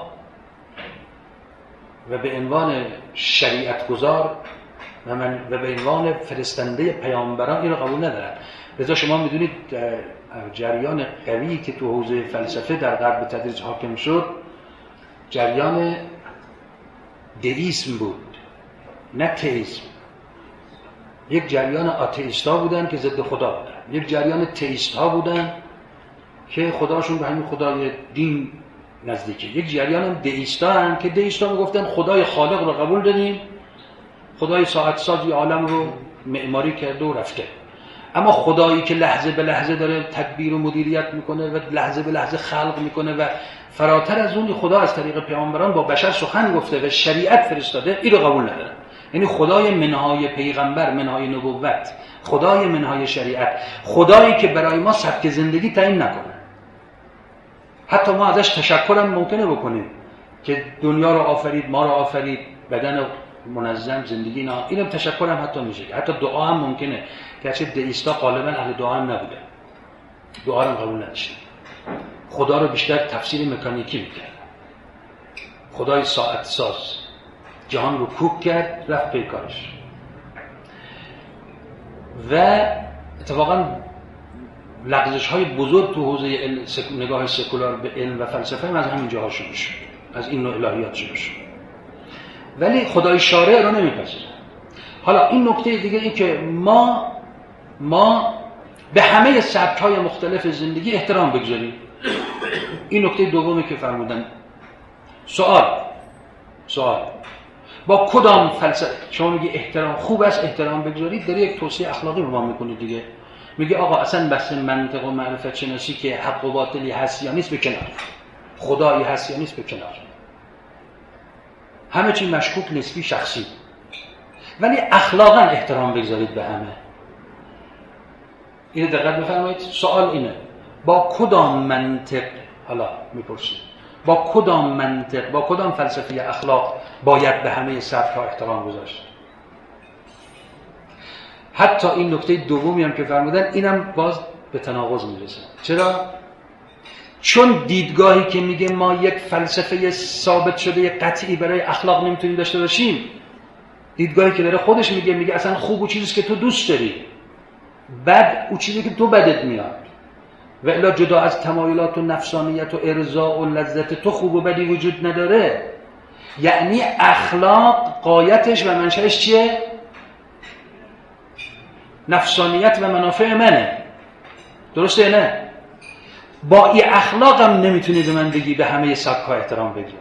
و به عنوان شریعت گذار و, من و به عنوان فرستنده پیامبران این رو قبول ندارن. لذا شما میدونید جریان قوی که تو حوزه فلسفه در غرب به تدریج حاکم شد جریان دئیسم بود، نه تئیسم. یک جریان آتئیستا بودن که ضد خدا بودن، یک جریان تئیستا بودن که خداشون به همین خدای دین نزدیکه، یک جریان دئیستا هم که دئیستا میگفتن خدای خالق رو قبول داریم، خدای ساعت سازی عالم رو معماری کرده و رفته، اما خدایی که لحظه به لحظه داره تدبیر و مدیریت میکنه و لحظه به لحظه خلق میکنه و فراتر از اون خدا از طریق پیامبران با بشر سخن گفته و شریعت فرستاده، این رو قبول ندارن. یعنی خدای منهای پیغمبر، منهای نبوت، خدای منهای شریعت، خدایی که برای ما سبک زندگی تعیین نکنه. حتی ما ازش تشکر هم ممکنه بکنیم که دنیا رو آفرید، ما رو آفرید، بدن منظم، زندگی نه، اینم تشکر هم حتی میشه. حتی دعا هم ممکنه که چه دئیستا غالبا اهل دعا هم نبوده، دعا رو قبول نداشتن، خدا رو بیشتر تفسیر مکانیکی میکرد. خدای ساعت ساز جهان رو کوک کرد رفت پی کارش. و اتفاقا لغزش های بزرگ تو حوزه نگاه سکولار به علم و فلسفه هم از همین جاها شروع شد، از این نوع الهیات شروع شد، ولی خدای شارع رو نمیپذیره. حالا این نکته دیگه این که ما ما به همه سبک‌های مختلف زندگی احترام بگذاریم. این نکته دومی که فرمودن. سوال سوال با کدام فلسفه شما میگی احترام خوب است احترام بگذارید، داره یک توصیه اخلاقی به ما میکنید دیگه. میگه آقا اصلا بحث منطق و معرفت شناسی که حق و باطلی هست یا نیست به کنار، خدایی هست یا نیست به کنار، همه چی مشکوک، نسبی، شخصی، ولی اخلاقا احترام بگذارید به همه. اینو دقت بفرمایید. سوال اینه با کدام منطق، حالا میپرسید با کدام منطق، با کدام فلسفه اخلاق باید به همه سبک‌ها احترام گذاشت؟ حتی این نکته دومی هم که فرمودن اینم باز به تناقض میرسه. چرا؟ چون دیدگاهی که میگه ما یک فلسفه ثابت شده قطعی برای اخلاق نمیتونیم داشته باشیم، دیدگاهی که داره خودش میگه میگه اصلا خوب او چیزیست که تو دوست داری، بد او چیزی که تو بدت میاد، و الا جدا از تمایلات و نفسانیت و ارضاء و لذت تو خوب و بدی وجود نداره. یعنی اخلاق قایتش و منشأش چیه؟ نفسانیت و منافع منه. درسته نه؟ با این اخلاق هم نمیتونی به من بگی به همه سبک‌ها احترام بگذار.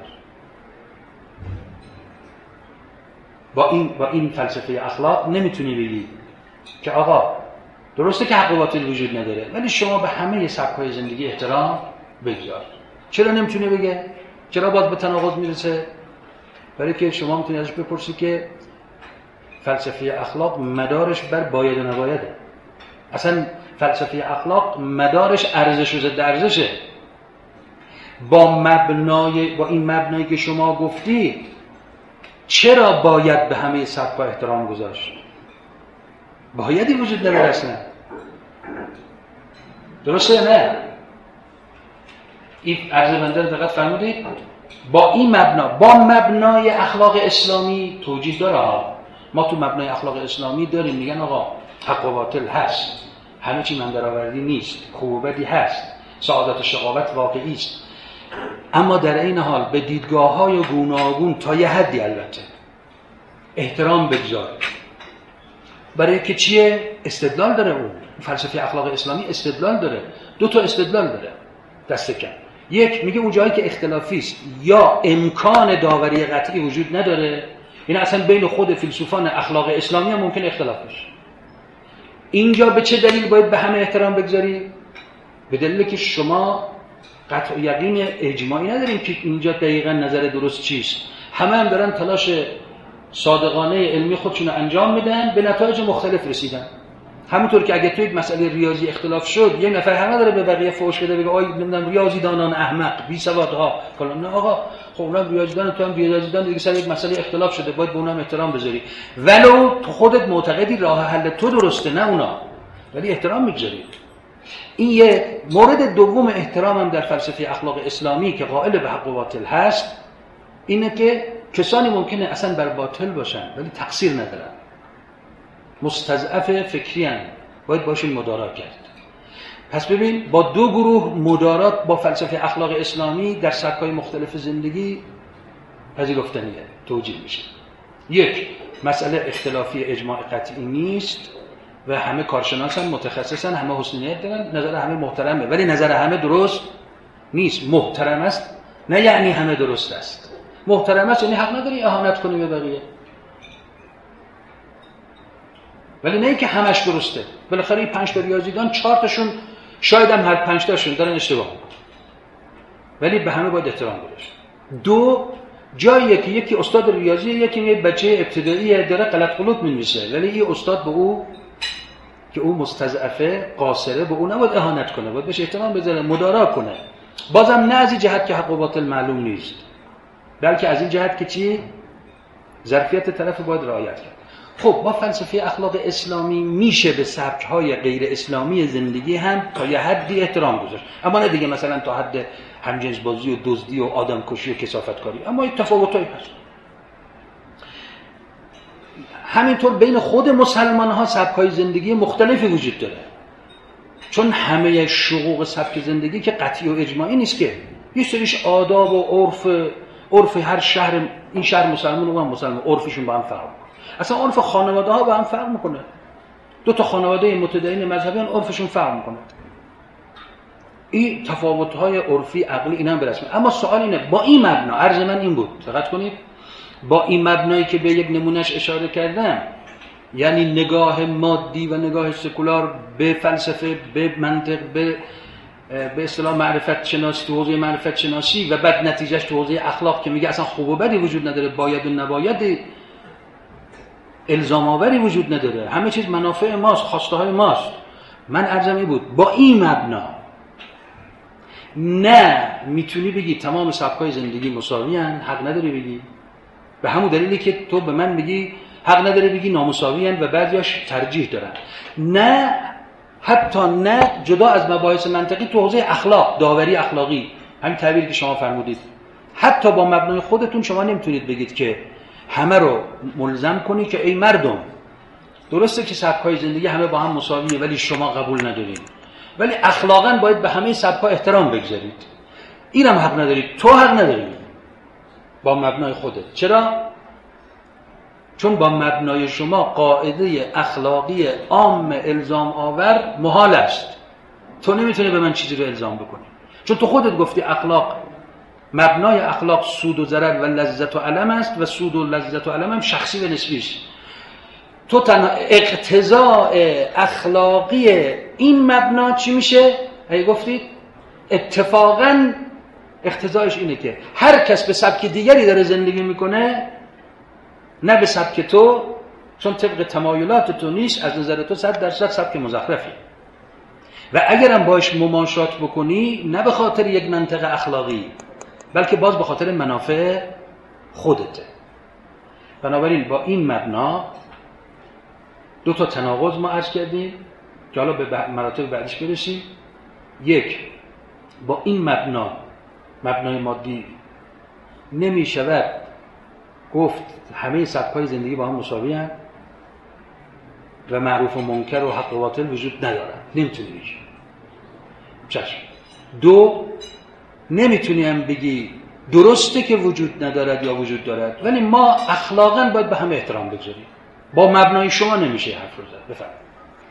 با این با این فلسفه اخلاق نمیتونی بگی که آقا درسته که حق و باطل وجود نداره، ولی شما به همه سبک‌های زندگی احترام بگذار. چرا نمیتونه بگه؟ چرا باز به تناقض میرسه؟ برای که شما میتونید ازش بپرسی که فلسفه اخلاق مدارش بر باید و نبایده. اصلا فلسفه اخلاق مدارش ارزش و ضد ارزشه. با مبنای با این مبنایی که شما گفتی چرا باید به همه سبک‌ها احترام گذاشت؟ بایدی وجود نداره اصلا. درسته نه؟ این عرض بنده رو دقت فرمودید؟ با این مبنا، با مبنای اخلاق اسلامی توجیه داره. ما تو مبنای اخلاق اسلامی داریم میگن آقا حق و باطل هست، همه چی من درآوردی نیست، خوب و بدی هست، سعادت و شقاوت واقعی است، اما در این حال به دیدگاه‌های گوناگون تا یه حدی البته احترام بگذار. برای که چیه؟ استدلال داره. اون فلسفه اخلاق اسلامی استدلال داره. دو تا استدلال داره دست کم. یک میگه اون جایی که اختلافی است یا امکان داوری قطعی وجود نداره، این اصلا بین خود فیلسوفان اخلاق اسلامی هم ممکن اختلاف بشه. اینجا به چه دلیل باید به همه احترام بگذاری؟ به دلیل که شما قطع یقین اجماعی نداریم که اینجا دقیقاً نظر درست چیست. همه هم دارن تلاش صادقانه علمی خودشون رو انجام میدن، به نتایج مختلف رسیدن. همونطور که اگه توی مسئله ریاضی اختلاف شد، یه نفر همه داره به بقیه فحش بده بگه آی نمیدونم ریاضی دانان احمق، بی سوادها فلان. نه آقا، خب اونم ریاضی دان، تو هم ریاضی دان، دیگه سر یک مسئله اختلاف شده، باید به اونم احترام بذاری. ولو تو خودت معتقدی راه حل تو درسته نه اونا، ولی احترام میگذاری. این یه مورد دوم احترام هم در فلسفه اخلاق اسلامی که قائل به حق و باطل هست اینه که کسانی ممکنه اصلا بر باطل باشن ولی تقصیر ندارن، مستضعف فکری هستند، باید باشون مدارات کرد. پس ببین با دو گروه مدارات با فلسفه اخلاق اسلامی در سبک‌های مختلف زندگی پذیرفتنیه، توجیه میشه. یک، مسئله اختلافی اجماع قطعی نیست و همه کارشناسن، متخصصن، همه حسن نیت دارن، نظر همه محترمه، ولی نظر همه درست نیست. محترم است نه یعنی همه درست است. محترم است یعنی حق نداری اهانت کنی به بقیه، ولی نه اینکه همش درسته. بالاخره این پنج تا ریاضیدان چهار تاشون شاید هم هر پنج تاشون دارن اشتباه میکنن، ولی به همه باید احترام گذاشت. دو، جاییه که یکی استاد ریاضی، یکی یه بچه ابتداییه داره غلط غلط می‌نویسه، ولی این استاد به او که او مستضعفه، قاصره، به او نباید اهانت کنه، باید بهش احترام بذاره، مدارا کنه. بازم نه از این جهت که حق و باطل معلوم نیست، بلکه از این جهت که چی؟ ظرفیت طرف باید رعایت کرد. خب با فلسفه اخلاق اسلامی میشه به سبک‌های غیر اسلامی زندگی هم تا یه حدی احترام گذاشت، اما نه دیگه مثلا تا حد همجنس بازی و دزدی و آدمکشی و کثافتکاری، اما این تفاوتایی هست. همینطور بین خود مسلمان ها سبک‌های زندگی مختلفی وجود داره، چون همه شقوق سبک زندگی که قطعی و اجماعی نیست، که یه سریش آداب و عرف عرف هر شهر، این شهر مسلمان و اون مسلمان، عرفشون با هم فرق میکنه. اصلا عرف خانواده ها با هم فرق میکنه. دو تا خانواده متدین مذهبیان عرفشون فرق میکنه. این تفاوت های عرفی عقلی اینا هم برسمه. اما سوال اینه با این مبنا، عرض من این بود، دقت کنید، با این مبنایی که به یک نمونهش اشاره کردم، یعنی نگاه مادی و نگاه سکولار به فلسفه، به منطق، به به اصطلاح معرفت شناسی، تو حوزه معرفت شناسی و بعد نتیجهش تو حوزه اخلاق که میگه اصلا خوب و بدی وجود نداره، باید و نباید، الزام آوری وجود نداره، همه چیز منافع ماست، خواسته های ماست. من عرضم این بود با این مبنا نه میتونی بگی تمام سبکای زندگی مساوی هن، حق نداری بگی. به همون دلیلی که تو به من میگی حق نداره بگی نامساوی هن و بعضیاش ترجیح دارن. نه، حتی نه جدا از مباحث منطقی، تو حوزه اخلاق، داوری اخلاقی، همین تعبیری که شما فرمودید، حتی با مبنای خودتون شما نمیتونید بگید که همه رو ملزم کنی که ای مردم، درسته که سبکای زندگی همه با هم مساویه ولی شما قبول ندارید، ولی اخلاقاً باید به همه سبکا احترام بگذارید. اینم حق ندارید، تو حق نداری با مبنای خودت. چرا؟ چون با مبنای شما قاعده اخلاقی عام الزام آور محال است. تو نمیتونی به من چیزی رو الزام بکنی، چون تو خودت گفتی اخلاق، مبنای اخلاق سود و ضرر و لذت و الم است و سود و لذت و الم هم شخصی و نسبی است. تو تنها اقتضاء اخلاقی این مبنا چی میشه؟ اگه گفتید اتفاقاً اقتضایش اینه که هر کس به سبک دیگری داره زندگی میکنه، نه به سبک تو، چون طبق تمایلات تو نیست، از نظر تو صد درصد سبک مزخرفی و اگرم باش مماشات بکنی نه به خاطر یک منطق اخلاقی بلکه باز به خاطر منافع خودته. بنابراین با این مبنا دو تا تناقض ما عرض کردیم که حالا به مراتب بعدش برسیم. یک، با این مبنا، مبنای مادی، نمی شود گفت همه سبک‌های زندگی با هم مساوی هستند و معروف و منکر و حق و باطل وجود ندارد. نمیتونی بگی. چشم. دو، نمیتونی هم بگی درسته که وجود ندارد یا وجود دارد، ولی ما اخلاقاً باید به هم احترام بگذاریم. با مبنای شما نمیشه حرف رو زد. بفرمایید.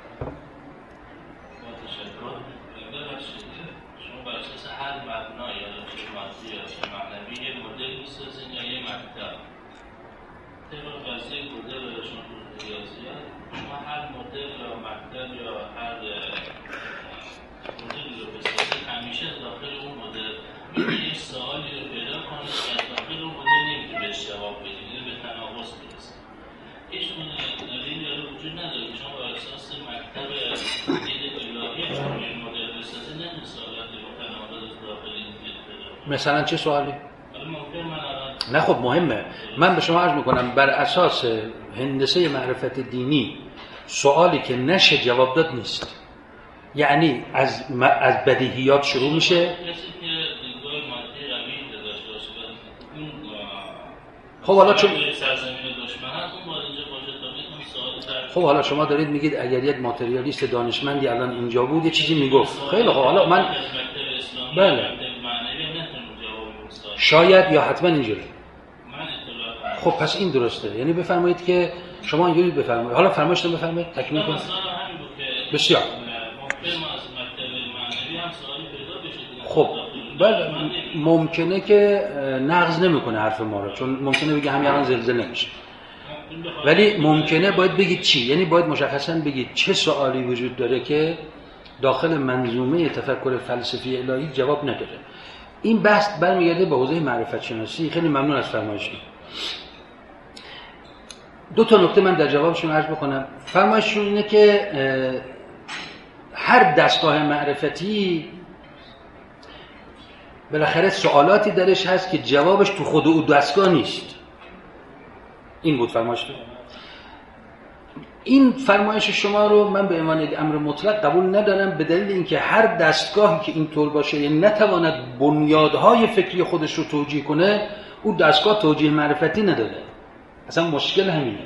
مثلا چه سوالی؟ نه خب مهمه. من به شما عرض میکنم بر اساس هندسه معرفت دینی سوالی که نشه جواب داد نیست. یعنی از از بدیهیات شروع میشه. خب حالا چون خب حالا شما دارید میگید اگر یک ماتریالیست دانشمندی الان اینجا بود یه چیزی میگفت. خیلی خب حالا من بله شاید یا حتما اینجوری. خب پس این درسته. یعنی بفرمایید که شما اینجوری بفرمایید. حالا فرمایشتون بفرمایید تکمیل کنید. بسیار خب بله ممکنه که نقض نمیکنه حرف ما رو، چون ممکنه بگه همین الان زلزله نمیشه، ولی ممکنه باید بگید چی. یعنی باید مشخصا بگید چه سوالی وجود داره که داخل منظومه تفکر فلسفی الهی جواب نداره. این بحث برمیگرده به حوزه معرفت شناسی. خیلی ممنون از فرمایشتون. دو تا نکته من در جوابشون عرض بکنم. فرمایششون اینه که هر دستگاه معرفتی بالاخره سوالاتی درش هست که جوابش تو خود او دستگاه نیست. این بود فرمایشتون. این فرمایش شما رو من به عنوان یک امر مطلق قبول ندارم، به دلیل اینکه هر دستگاهی که اینطور باشه یعنی نتواند بنیادهای فکری خودش رو توجیه کنه، او دستگاه توجیه معرفتی نداره. اصلا مشکل همینه.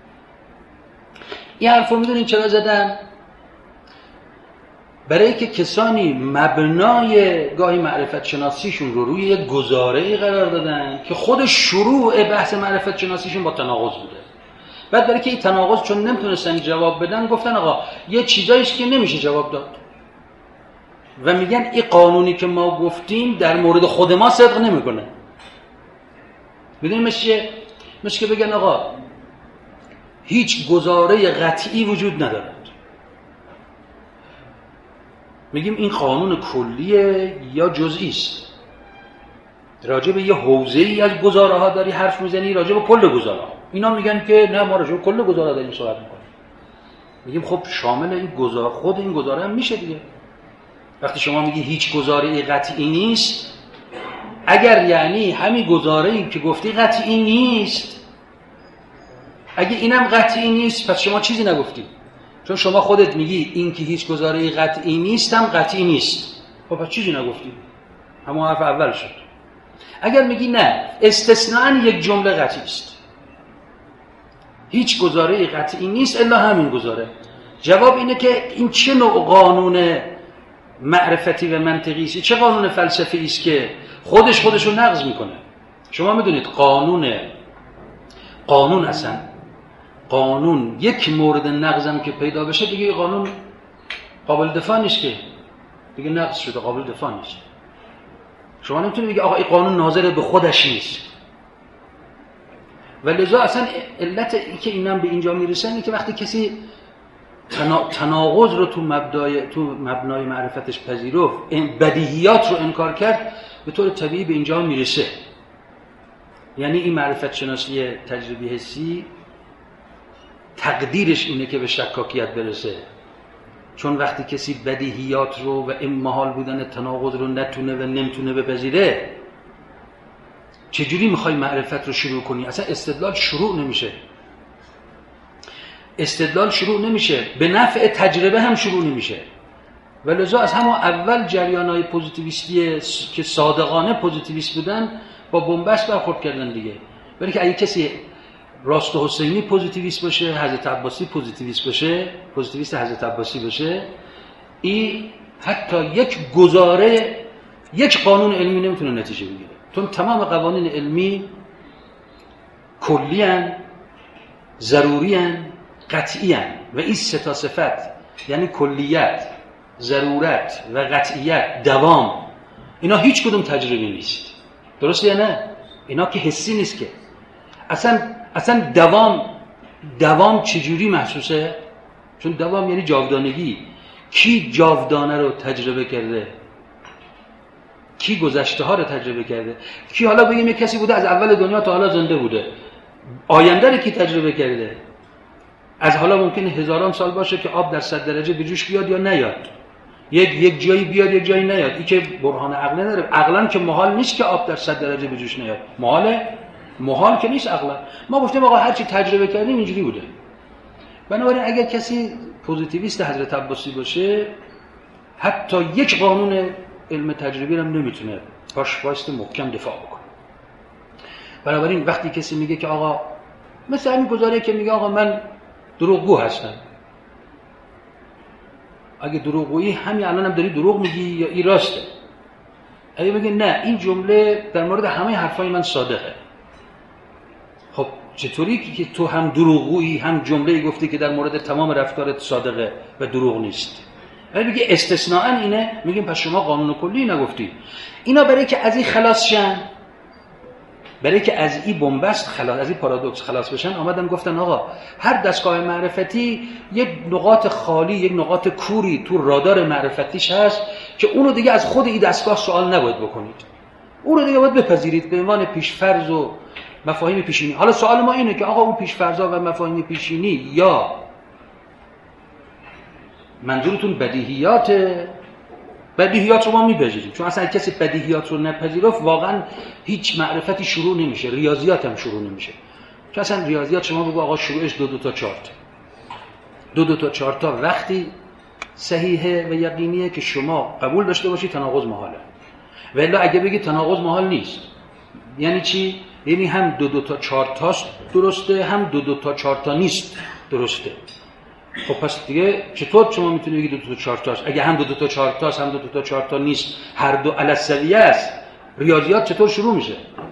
این حرف رو میدونین چرا زدن؟ برای که کسانی مبنای گاهی معرفت شناسیشون رو روی یک گزاره‌ای قرار دادن که خود شروع بحث معرفت شناسیشون با تناقض بوده. بعد برای که این تناقض چون نمیتونستن جواب بدن گفتن آقا یه چیزاییست که نمیشه جواب داد و میگن این قانونی که ما گفتیم در مورد خود ما صدق نمیکنه. میدونیم میشه میشه که بگن آقا هیچ گزاره قطعی وجود ندارد. میگیم این قانون کلیه یا جزئی است. راجع به یه حوزه‌ای از گزاره ها داری حرف میزنی، راجع به کل گزاره ها. اینا میگن که نه ما راجع به کل گزاره داریم صحبت میکنیم. میگیم خب شامل این گزاره خود این گزاره هم میشه دیگه. وقتی شما میگی هیچ گزاره‌ای قطعی نیست، اگر یعنی همین گزاره‌ای که گفتی قطعی نیست، اگه اینم قطعی نیست پس شما چیزی نگفتی. چون شما خودت میگی این که هیچ گزاره‌ای قطعی نیست هم قطعی نیست. خب پس چیزی نگفتی. همون حرف اول شد. اگر میگی نه استثناءً یک جمله قطعی است، هیچ گزاره‌ای قطعی نیست الا همین گزاره، جواب اینه که این چه نوع قانون معرفتی و منطقی است، چه قانون فلسفی است که خودش خودش رو نقض میکنه. شما میدونید قانون قانون اصلا قانون یک مورد نقضم که پیدا بشه دیگه قانون قابل دفاع نیست، که دیگه نقض شده قابل دفاع نیست. شما نمیتونید بگید آقا این قانون ناظر به خودش نیست و لذا اصلا علت ای که اینم به اینجا میرسه اینه که وقتی کسی تناقض رو تو مبدای تو مبنای معرفتش پذیرفت، این بدیهیات رو انکار کرد، به طور طبیعی به اینجا میرسه. یعنی این معرفت شناسی تجربی حسی تقدیرش اینه که به شکاکیت برسه، چون وقتی کسی بدیهیات رو و امحال بودن تناقض رو نتونه و نمیتونه بپذیره، چجوری میخوای معرفت رو شروع کنی؟ اصلا استدلال شروع نمیشه. استدلال شروع نمیشه، به نفع تجربه هم شروع نمیشه. و لذا از همون اول جریان‌های پوزیتیویستی که صادقانه پوزیتیویست بودن با بنبست برخورد کردن دیگه. ولی که اگه کسی راست حسینی پوزیتیویست باشه، حضرت عباسی پوزیتیویست باشه، پوزیتیویست حضرت عباسی باشه، این حتی یک گزاره، یک قانون علمی نمیتونه نتیجه بگیره. چون تمام قوانین علمی کلی ان، ضروری ان، قطعی ان. و این سه تا صفت، یعنی کلیت، ضرورت و قطعیت، دوام، اینا هیچ کدوم تجربی نیست. درسته یا نه؟ اینا که حسی نیست که. اصلا اصلا دوام دوام چجوری محسوسه؟ چون دوام یعنی جاودانگی. کی جاودانه رو تجربه کرده؟ کی گذشته ها رو تجربه کرده؟ کی حالا بگیم یک کسی بوده از اول دنیا تا حالا زنده بوده، آینده رو کی تجربه کرده؟ از حالا ممکنه هزاران سال باشه که آب در صد درجه به جوش بیاد یا نیاد، یک یک جایی بیاد یک جایی نیاد. این که برهان عقلی نداره. عقلا که محال نیست که آب در صد درجه به جوش نیاد. محاله؟ محال که نیست عقلا. ما گفتیم آقا هر چی تجربه کردیم اینجوری بوده. بنابراین اگر کسی پوزیتیویست حضرت عباسی باشه، حتی یک قانون علم تجربی هم نمیتونه پاش وایسته محکم دفاع بکنه. بنابراین وقتی کسی میگه که آقا، مثل همین گزاره که میگه آقا من دروغگو هستم، اگه دروغگویی همین الان هم داری دروغ میگی یا این راسته؟ اگه بگی نه این جمله در مورد همه حرفای من صادقه، خب چطوری که تو هم دروغگویی هم جمله‌ای گفتی که در مورد تمام رفتارت صادقه و دروغ نیست؟ اگه بگی استثناءً اینه، میگیم پس شما قانون کلی نگفتی. اینا برای که از این خلاص شن، برای که از این بنبست خلاص، از این پارادوکس خلاص بشن، آمدن گفتن آقا هر دستگاه معرفتی یک نقاط خالی، یک نقاط کوری تو رادار معرفتیش هست که اونو دیگه از خود این دستگاه سوال نباید بکنید، اونو دیگه باید بپذیرید به عنوان پیشفرض و مفاهیم پیشینی. حالا سوال ما اینه که آقا اون پیشفرضا و مفاهیم پیشینی یا منظورتون بدیهیات، بدیهیات رو ما میپذیریم، چون اصلا کسی بدیهیات رو نپذیرفت واقعا هیچ معرفتی شروع نمیشه، ریاضیات هم شروع نمیشه. چون اصلا ریاضیات شما بگو آقا شروعش دو دو تا چهار تا دو دو تا چهار تا وقتی صحیحه و یقینیه که شما قبول داشته باشید تناقض محاله. ولی اگه بگی تناقض محال نیست، یعنی چی؟ یعنی هم دو دو تا چهار تاست درسته، هم دو دو تا چهار تا نیست درسته. خب پس دیگه چطور شما میتونید بگید دو تا چهار تاست؟ اگه هم دو دو تا چهار تاست هم دو دو تا چهار تا نیست، هر دو علی السویه است، ریاضیات چطور شروع میشه؟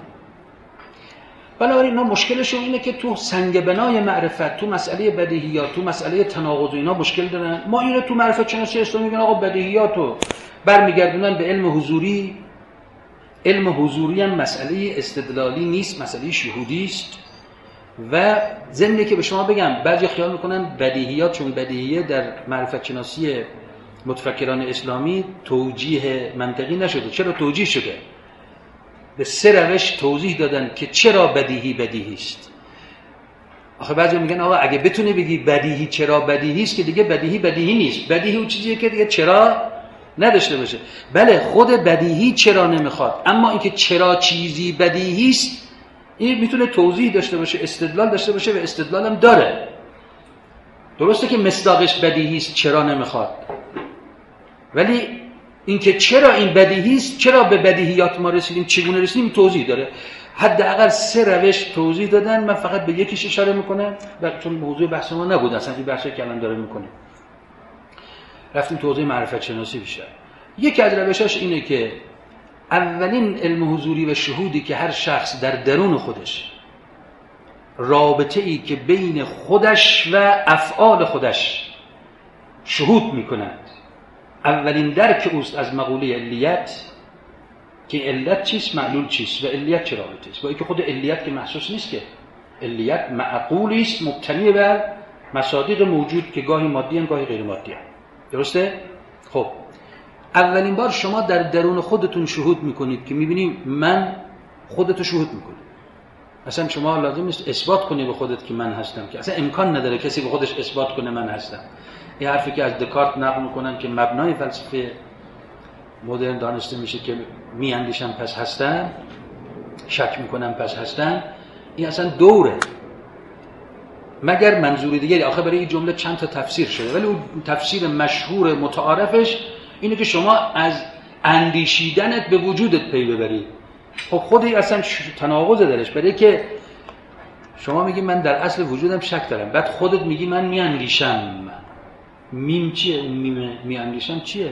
بنابراین اینا مشکلشون اینه که تو سنگ بنای معرفت، تو مسئله بدیهیات، تو مسئله تناقض اینا مشکل دارن. ما اینو تو معرفت شناسی اسلامی میگن آقا بدیهیاتو برمیگردونن به علم حضوری. علم حضوری هم مسئله استدلالی نیست، مسئله شهودی است. و ضمن که به شما بگم بعضی خیال میکنن بدیهیات، چون بدیهیه در معرفت شناسی متفکران اسلامی توجیه منطقی نشده. چرا توجیه شده؟ به سه روش توضیح دادن که چرا بدیهی بدیهی است. آخه بعضی میگن آقا اگه بتونی بگی بدیهی چرا بدیهی است که دیگه بدیهی بدیهی نیست. بدیهی اون چیزیه که دیگه چرا نداشته باشه. بله خود بدیهی چرا نمیخواد، اما اینکه چرا چیزی بدیهی است این میتونه توضیح داشته باشه، استدلال داشته باشه و استدلال هم داره. درسته که مصداقش بدیهی است چرا نمیخواد، ولی اینکه چرا این بدیهی است، چرا به بدیهیات ما رسیدیم، چگونه رسیدیم، توضیح داره. حداقل سه روش توضیح دادن. من فقط به یکیش اشاره میکنم چون موضوع بحث ما نبود، اصلا این بحثی که الان داره میکنیم رفتیم توضیح معرفت شناسی بیشتر. یکی از روشاش اینه که اولین علم حضوری و شهودی که هر شخص در درون خودش رابطه ای که بین خودش و افعال خودش شهود میکند، اولین درک اوست از مقوله علیت، که علت چیست، معلول چیست و علیت چه رابطه است با اینکه خود علیت که محسوس نیست که علیت معقولی است مبتنی بر مصادیق موجود که گاهی مادی هم گاهی غیر مادی هم. درسته؟ خب اولین بار شما در درون خودتون شهود میکنید که میبینید من خودتو شهود میکنید. اصلا شما لازم نیست اثبات کنی به خودت که من هستم، که اصلا امکان نداره کسی به خودش اثبات کنه من هستم. این حرفی که از دکارت نقل میکنن که مبنای فلسفه مدرن دانسته میشه که میاندیشم پس هستم، شک میکنم پس هستم، این اصلا دوره. مگر منظور دیگری. آخه برای این جمله چند تا تفسیر شده، ولی اون تفسیر مشهور متعارفش اینه که شما از اندیشیدنت به وجودت پی ببری. خب خودی اصلا تناقض درش، برای که شما میگی من در اصل وجودم شک دارم، بعد خودت میگی من میاندیشم. میم چیه؟ اون میم میاندیشم چیه؟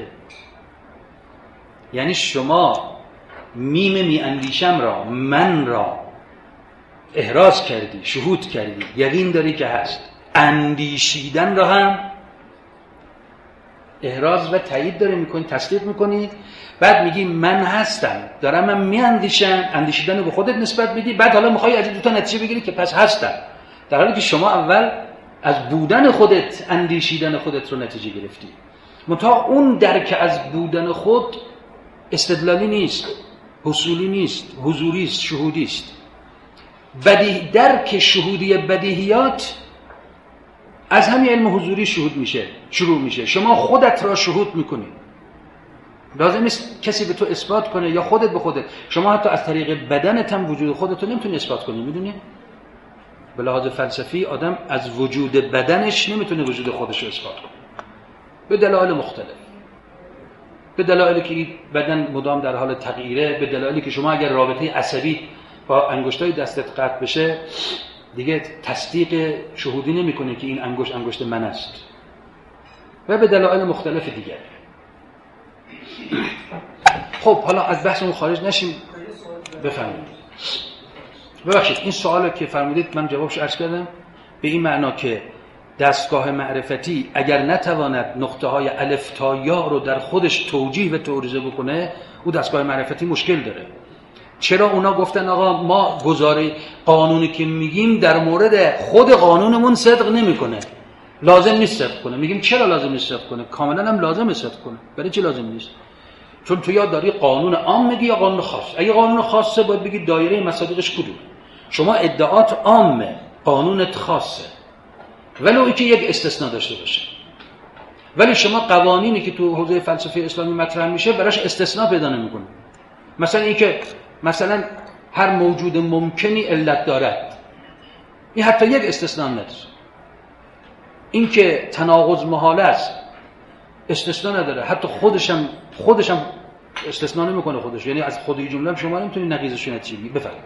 یعنی شما میم میاندیشم را، من را احراز کردی، شهود کردی، یقین داری که هست. اندیشیدن را هم احراز و تایید داری میکنی، تصدیق میکنی، بعد میگی من هستم، دارم من میاندیشم. اندیشیدن رو به خودت نسبت میدی، بعد حالا میخوای از این دو تا نتیجه بگیری که پس هستم، در حالی که شما اول از بودن خودت اندیشیدن خودت رو نتیجه گرفتی. منتها اون درک از بودن خود استدلالی نیست، حصولی نیست، حضوری است، شهودی است. بدیهی درک شهودی بدیهیات از همین علم حضوری شهود میشه، شروع میشه. شما خودت را شهود میکنی، لازم نیست کسی به تو اثبات کنه یا خودت به خودت. شما حتی از طریق بدنت هم وجود خودت رو نمیتونی اثبات کنی. میدونی به لحاظ فلسفی آدم از وجود بدنش نمیتونه وجود خودش رو اثبات کنه، به دلایل مختلف. به دلایلی که بدن مدام در حال تغییره، به دلایلی که شما اگر رابطه عصبی با انگشتای دستت قطع بشه دیگه تصدیق شهودی نمیکنه که این انگشت انگشت من است، و به دلایل مختلف دیگر. خب حالا از بحثمون خارج نشیم. بفرمایید. ببخشید این سوالی که فرمودید من جوابش عرض کردم به این معنا که دستگاه معرفتی اگر نتواند نقطه های الف تا یا رو در خودش توجیه و توضیح بکنه، او دستگاه معرفتی مشکل داره. چرا اونا گفتن آقا ما گزاره قانونی که میگیم در مورد خود قانونمون صدق نمیکنه، لازم نیست صدق کنه. میگیم چرا لازم نیست صدق کنه؟ کاملا هم لازم صدق کنه. برای چی لازم نیست؟ چون تو یا داری قانون عام میگی یا قانون خاص. اگه قانون خاصه باید بگی دایره مصادیقش کدوم. شما ادعات عامه، قانونت خاصه، ولو اینکه یک استثناء داشته باشه. ولی شما قوانینی که تو حوزه فلسفه اسلامی مطرح میشه براش استثناء پیدا نمیکنه. مثلا اینکه مثلا هر موجود ممکنی علت دارد، این حتی یک استثناء نداره. اینکه تناقض محال است استثناء نداره، حتی خودشم خودشم استثناء نمیکنه خودش. یعنی از خودی جمله شما نمیتونید نقیضش نتیجه بگیرید. بفرمایید.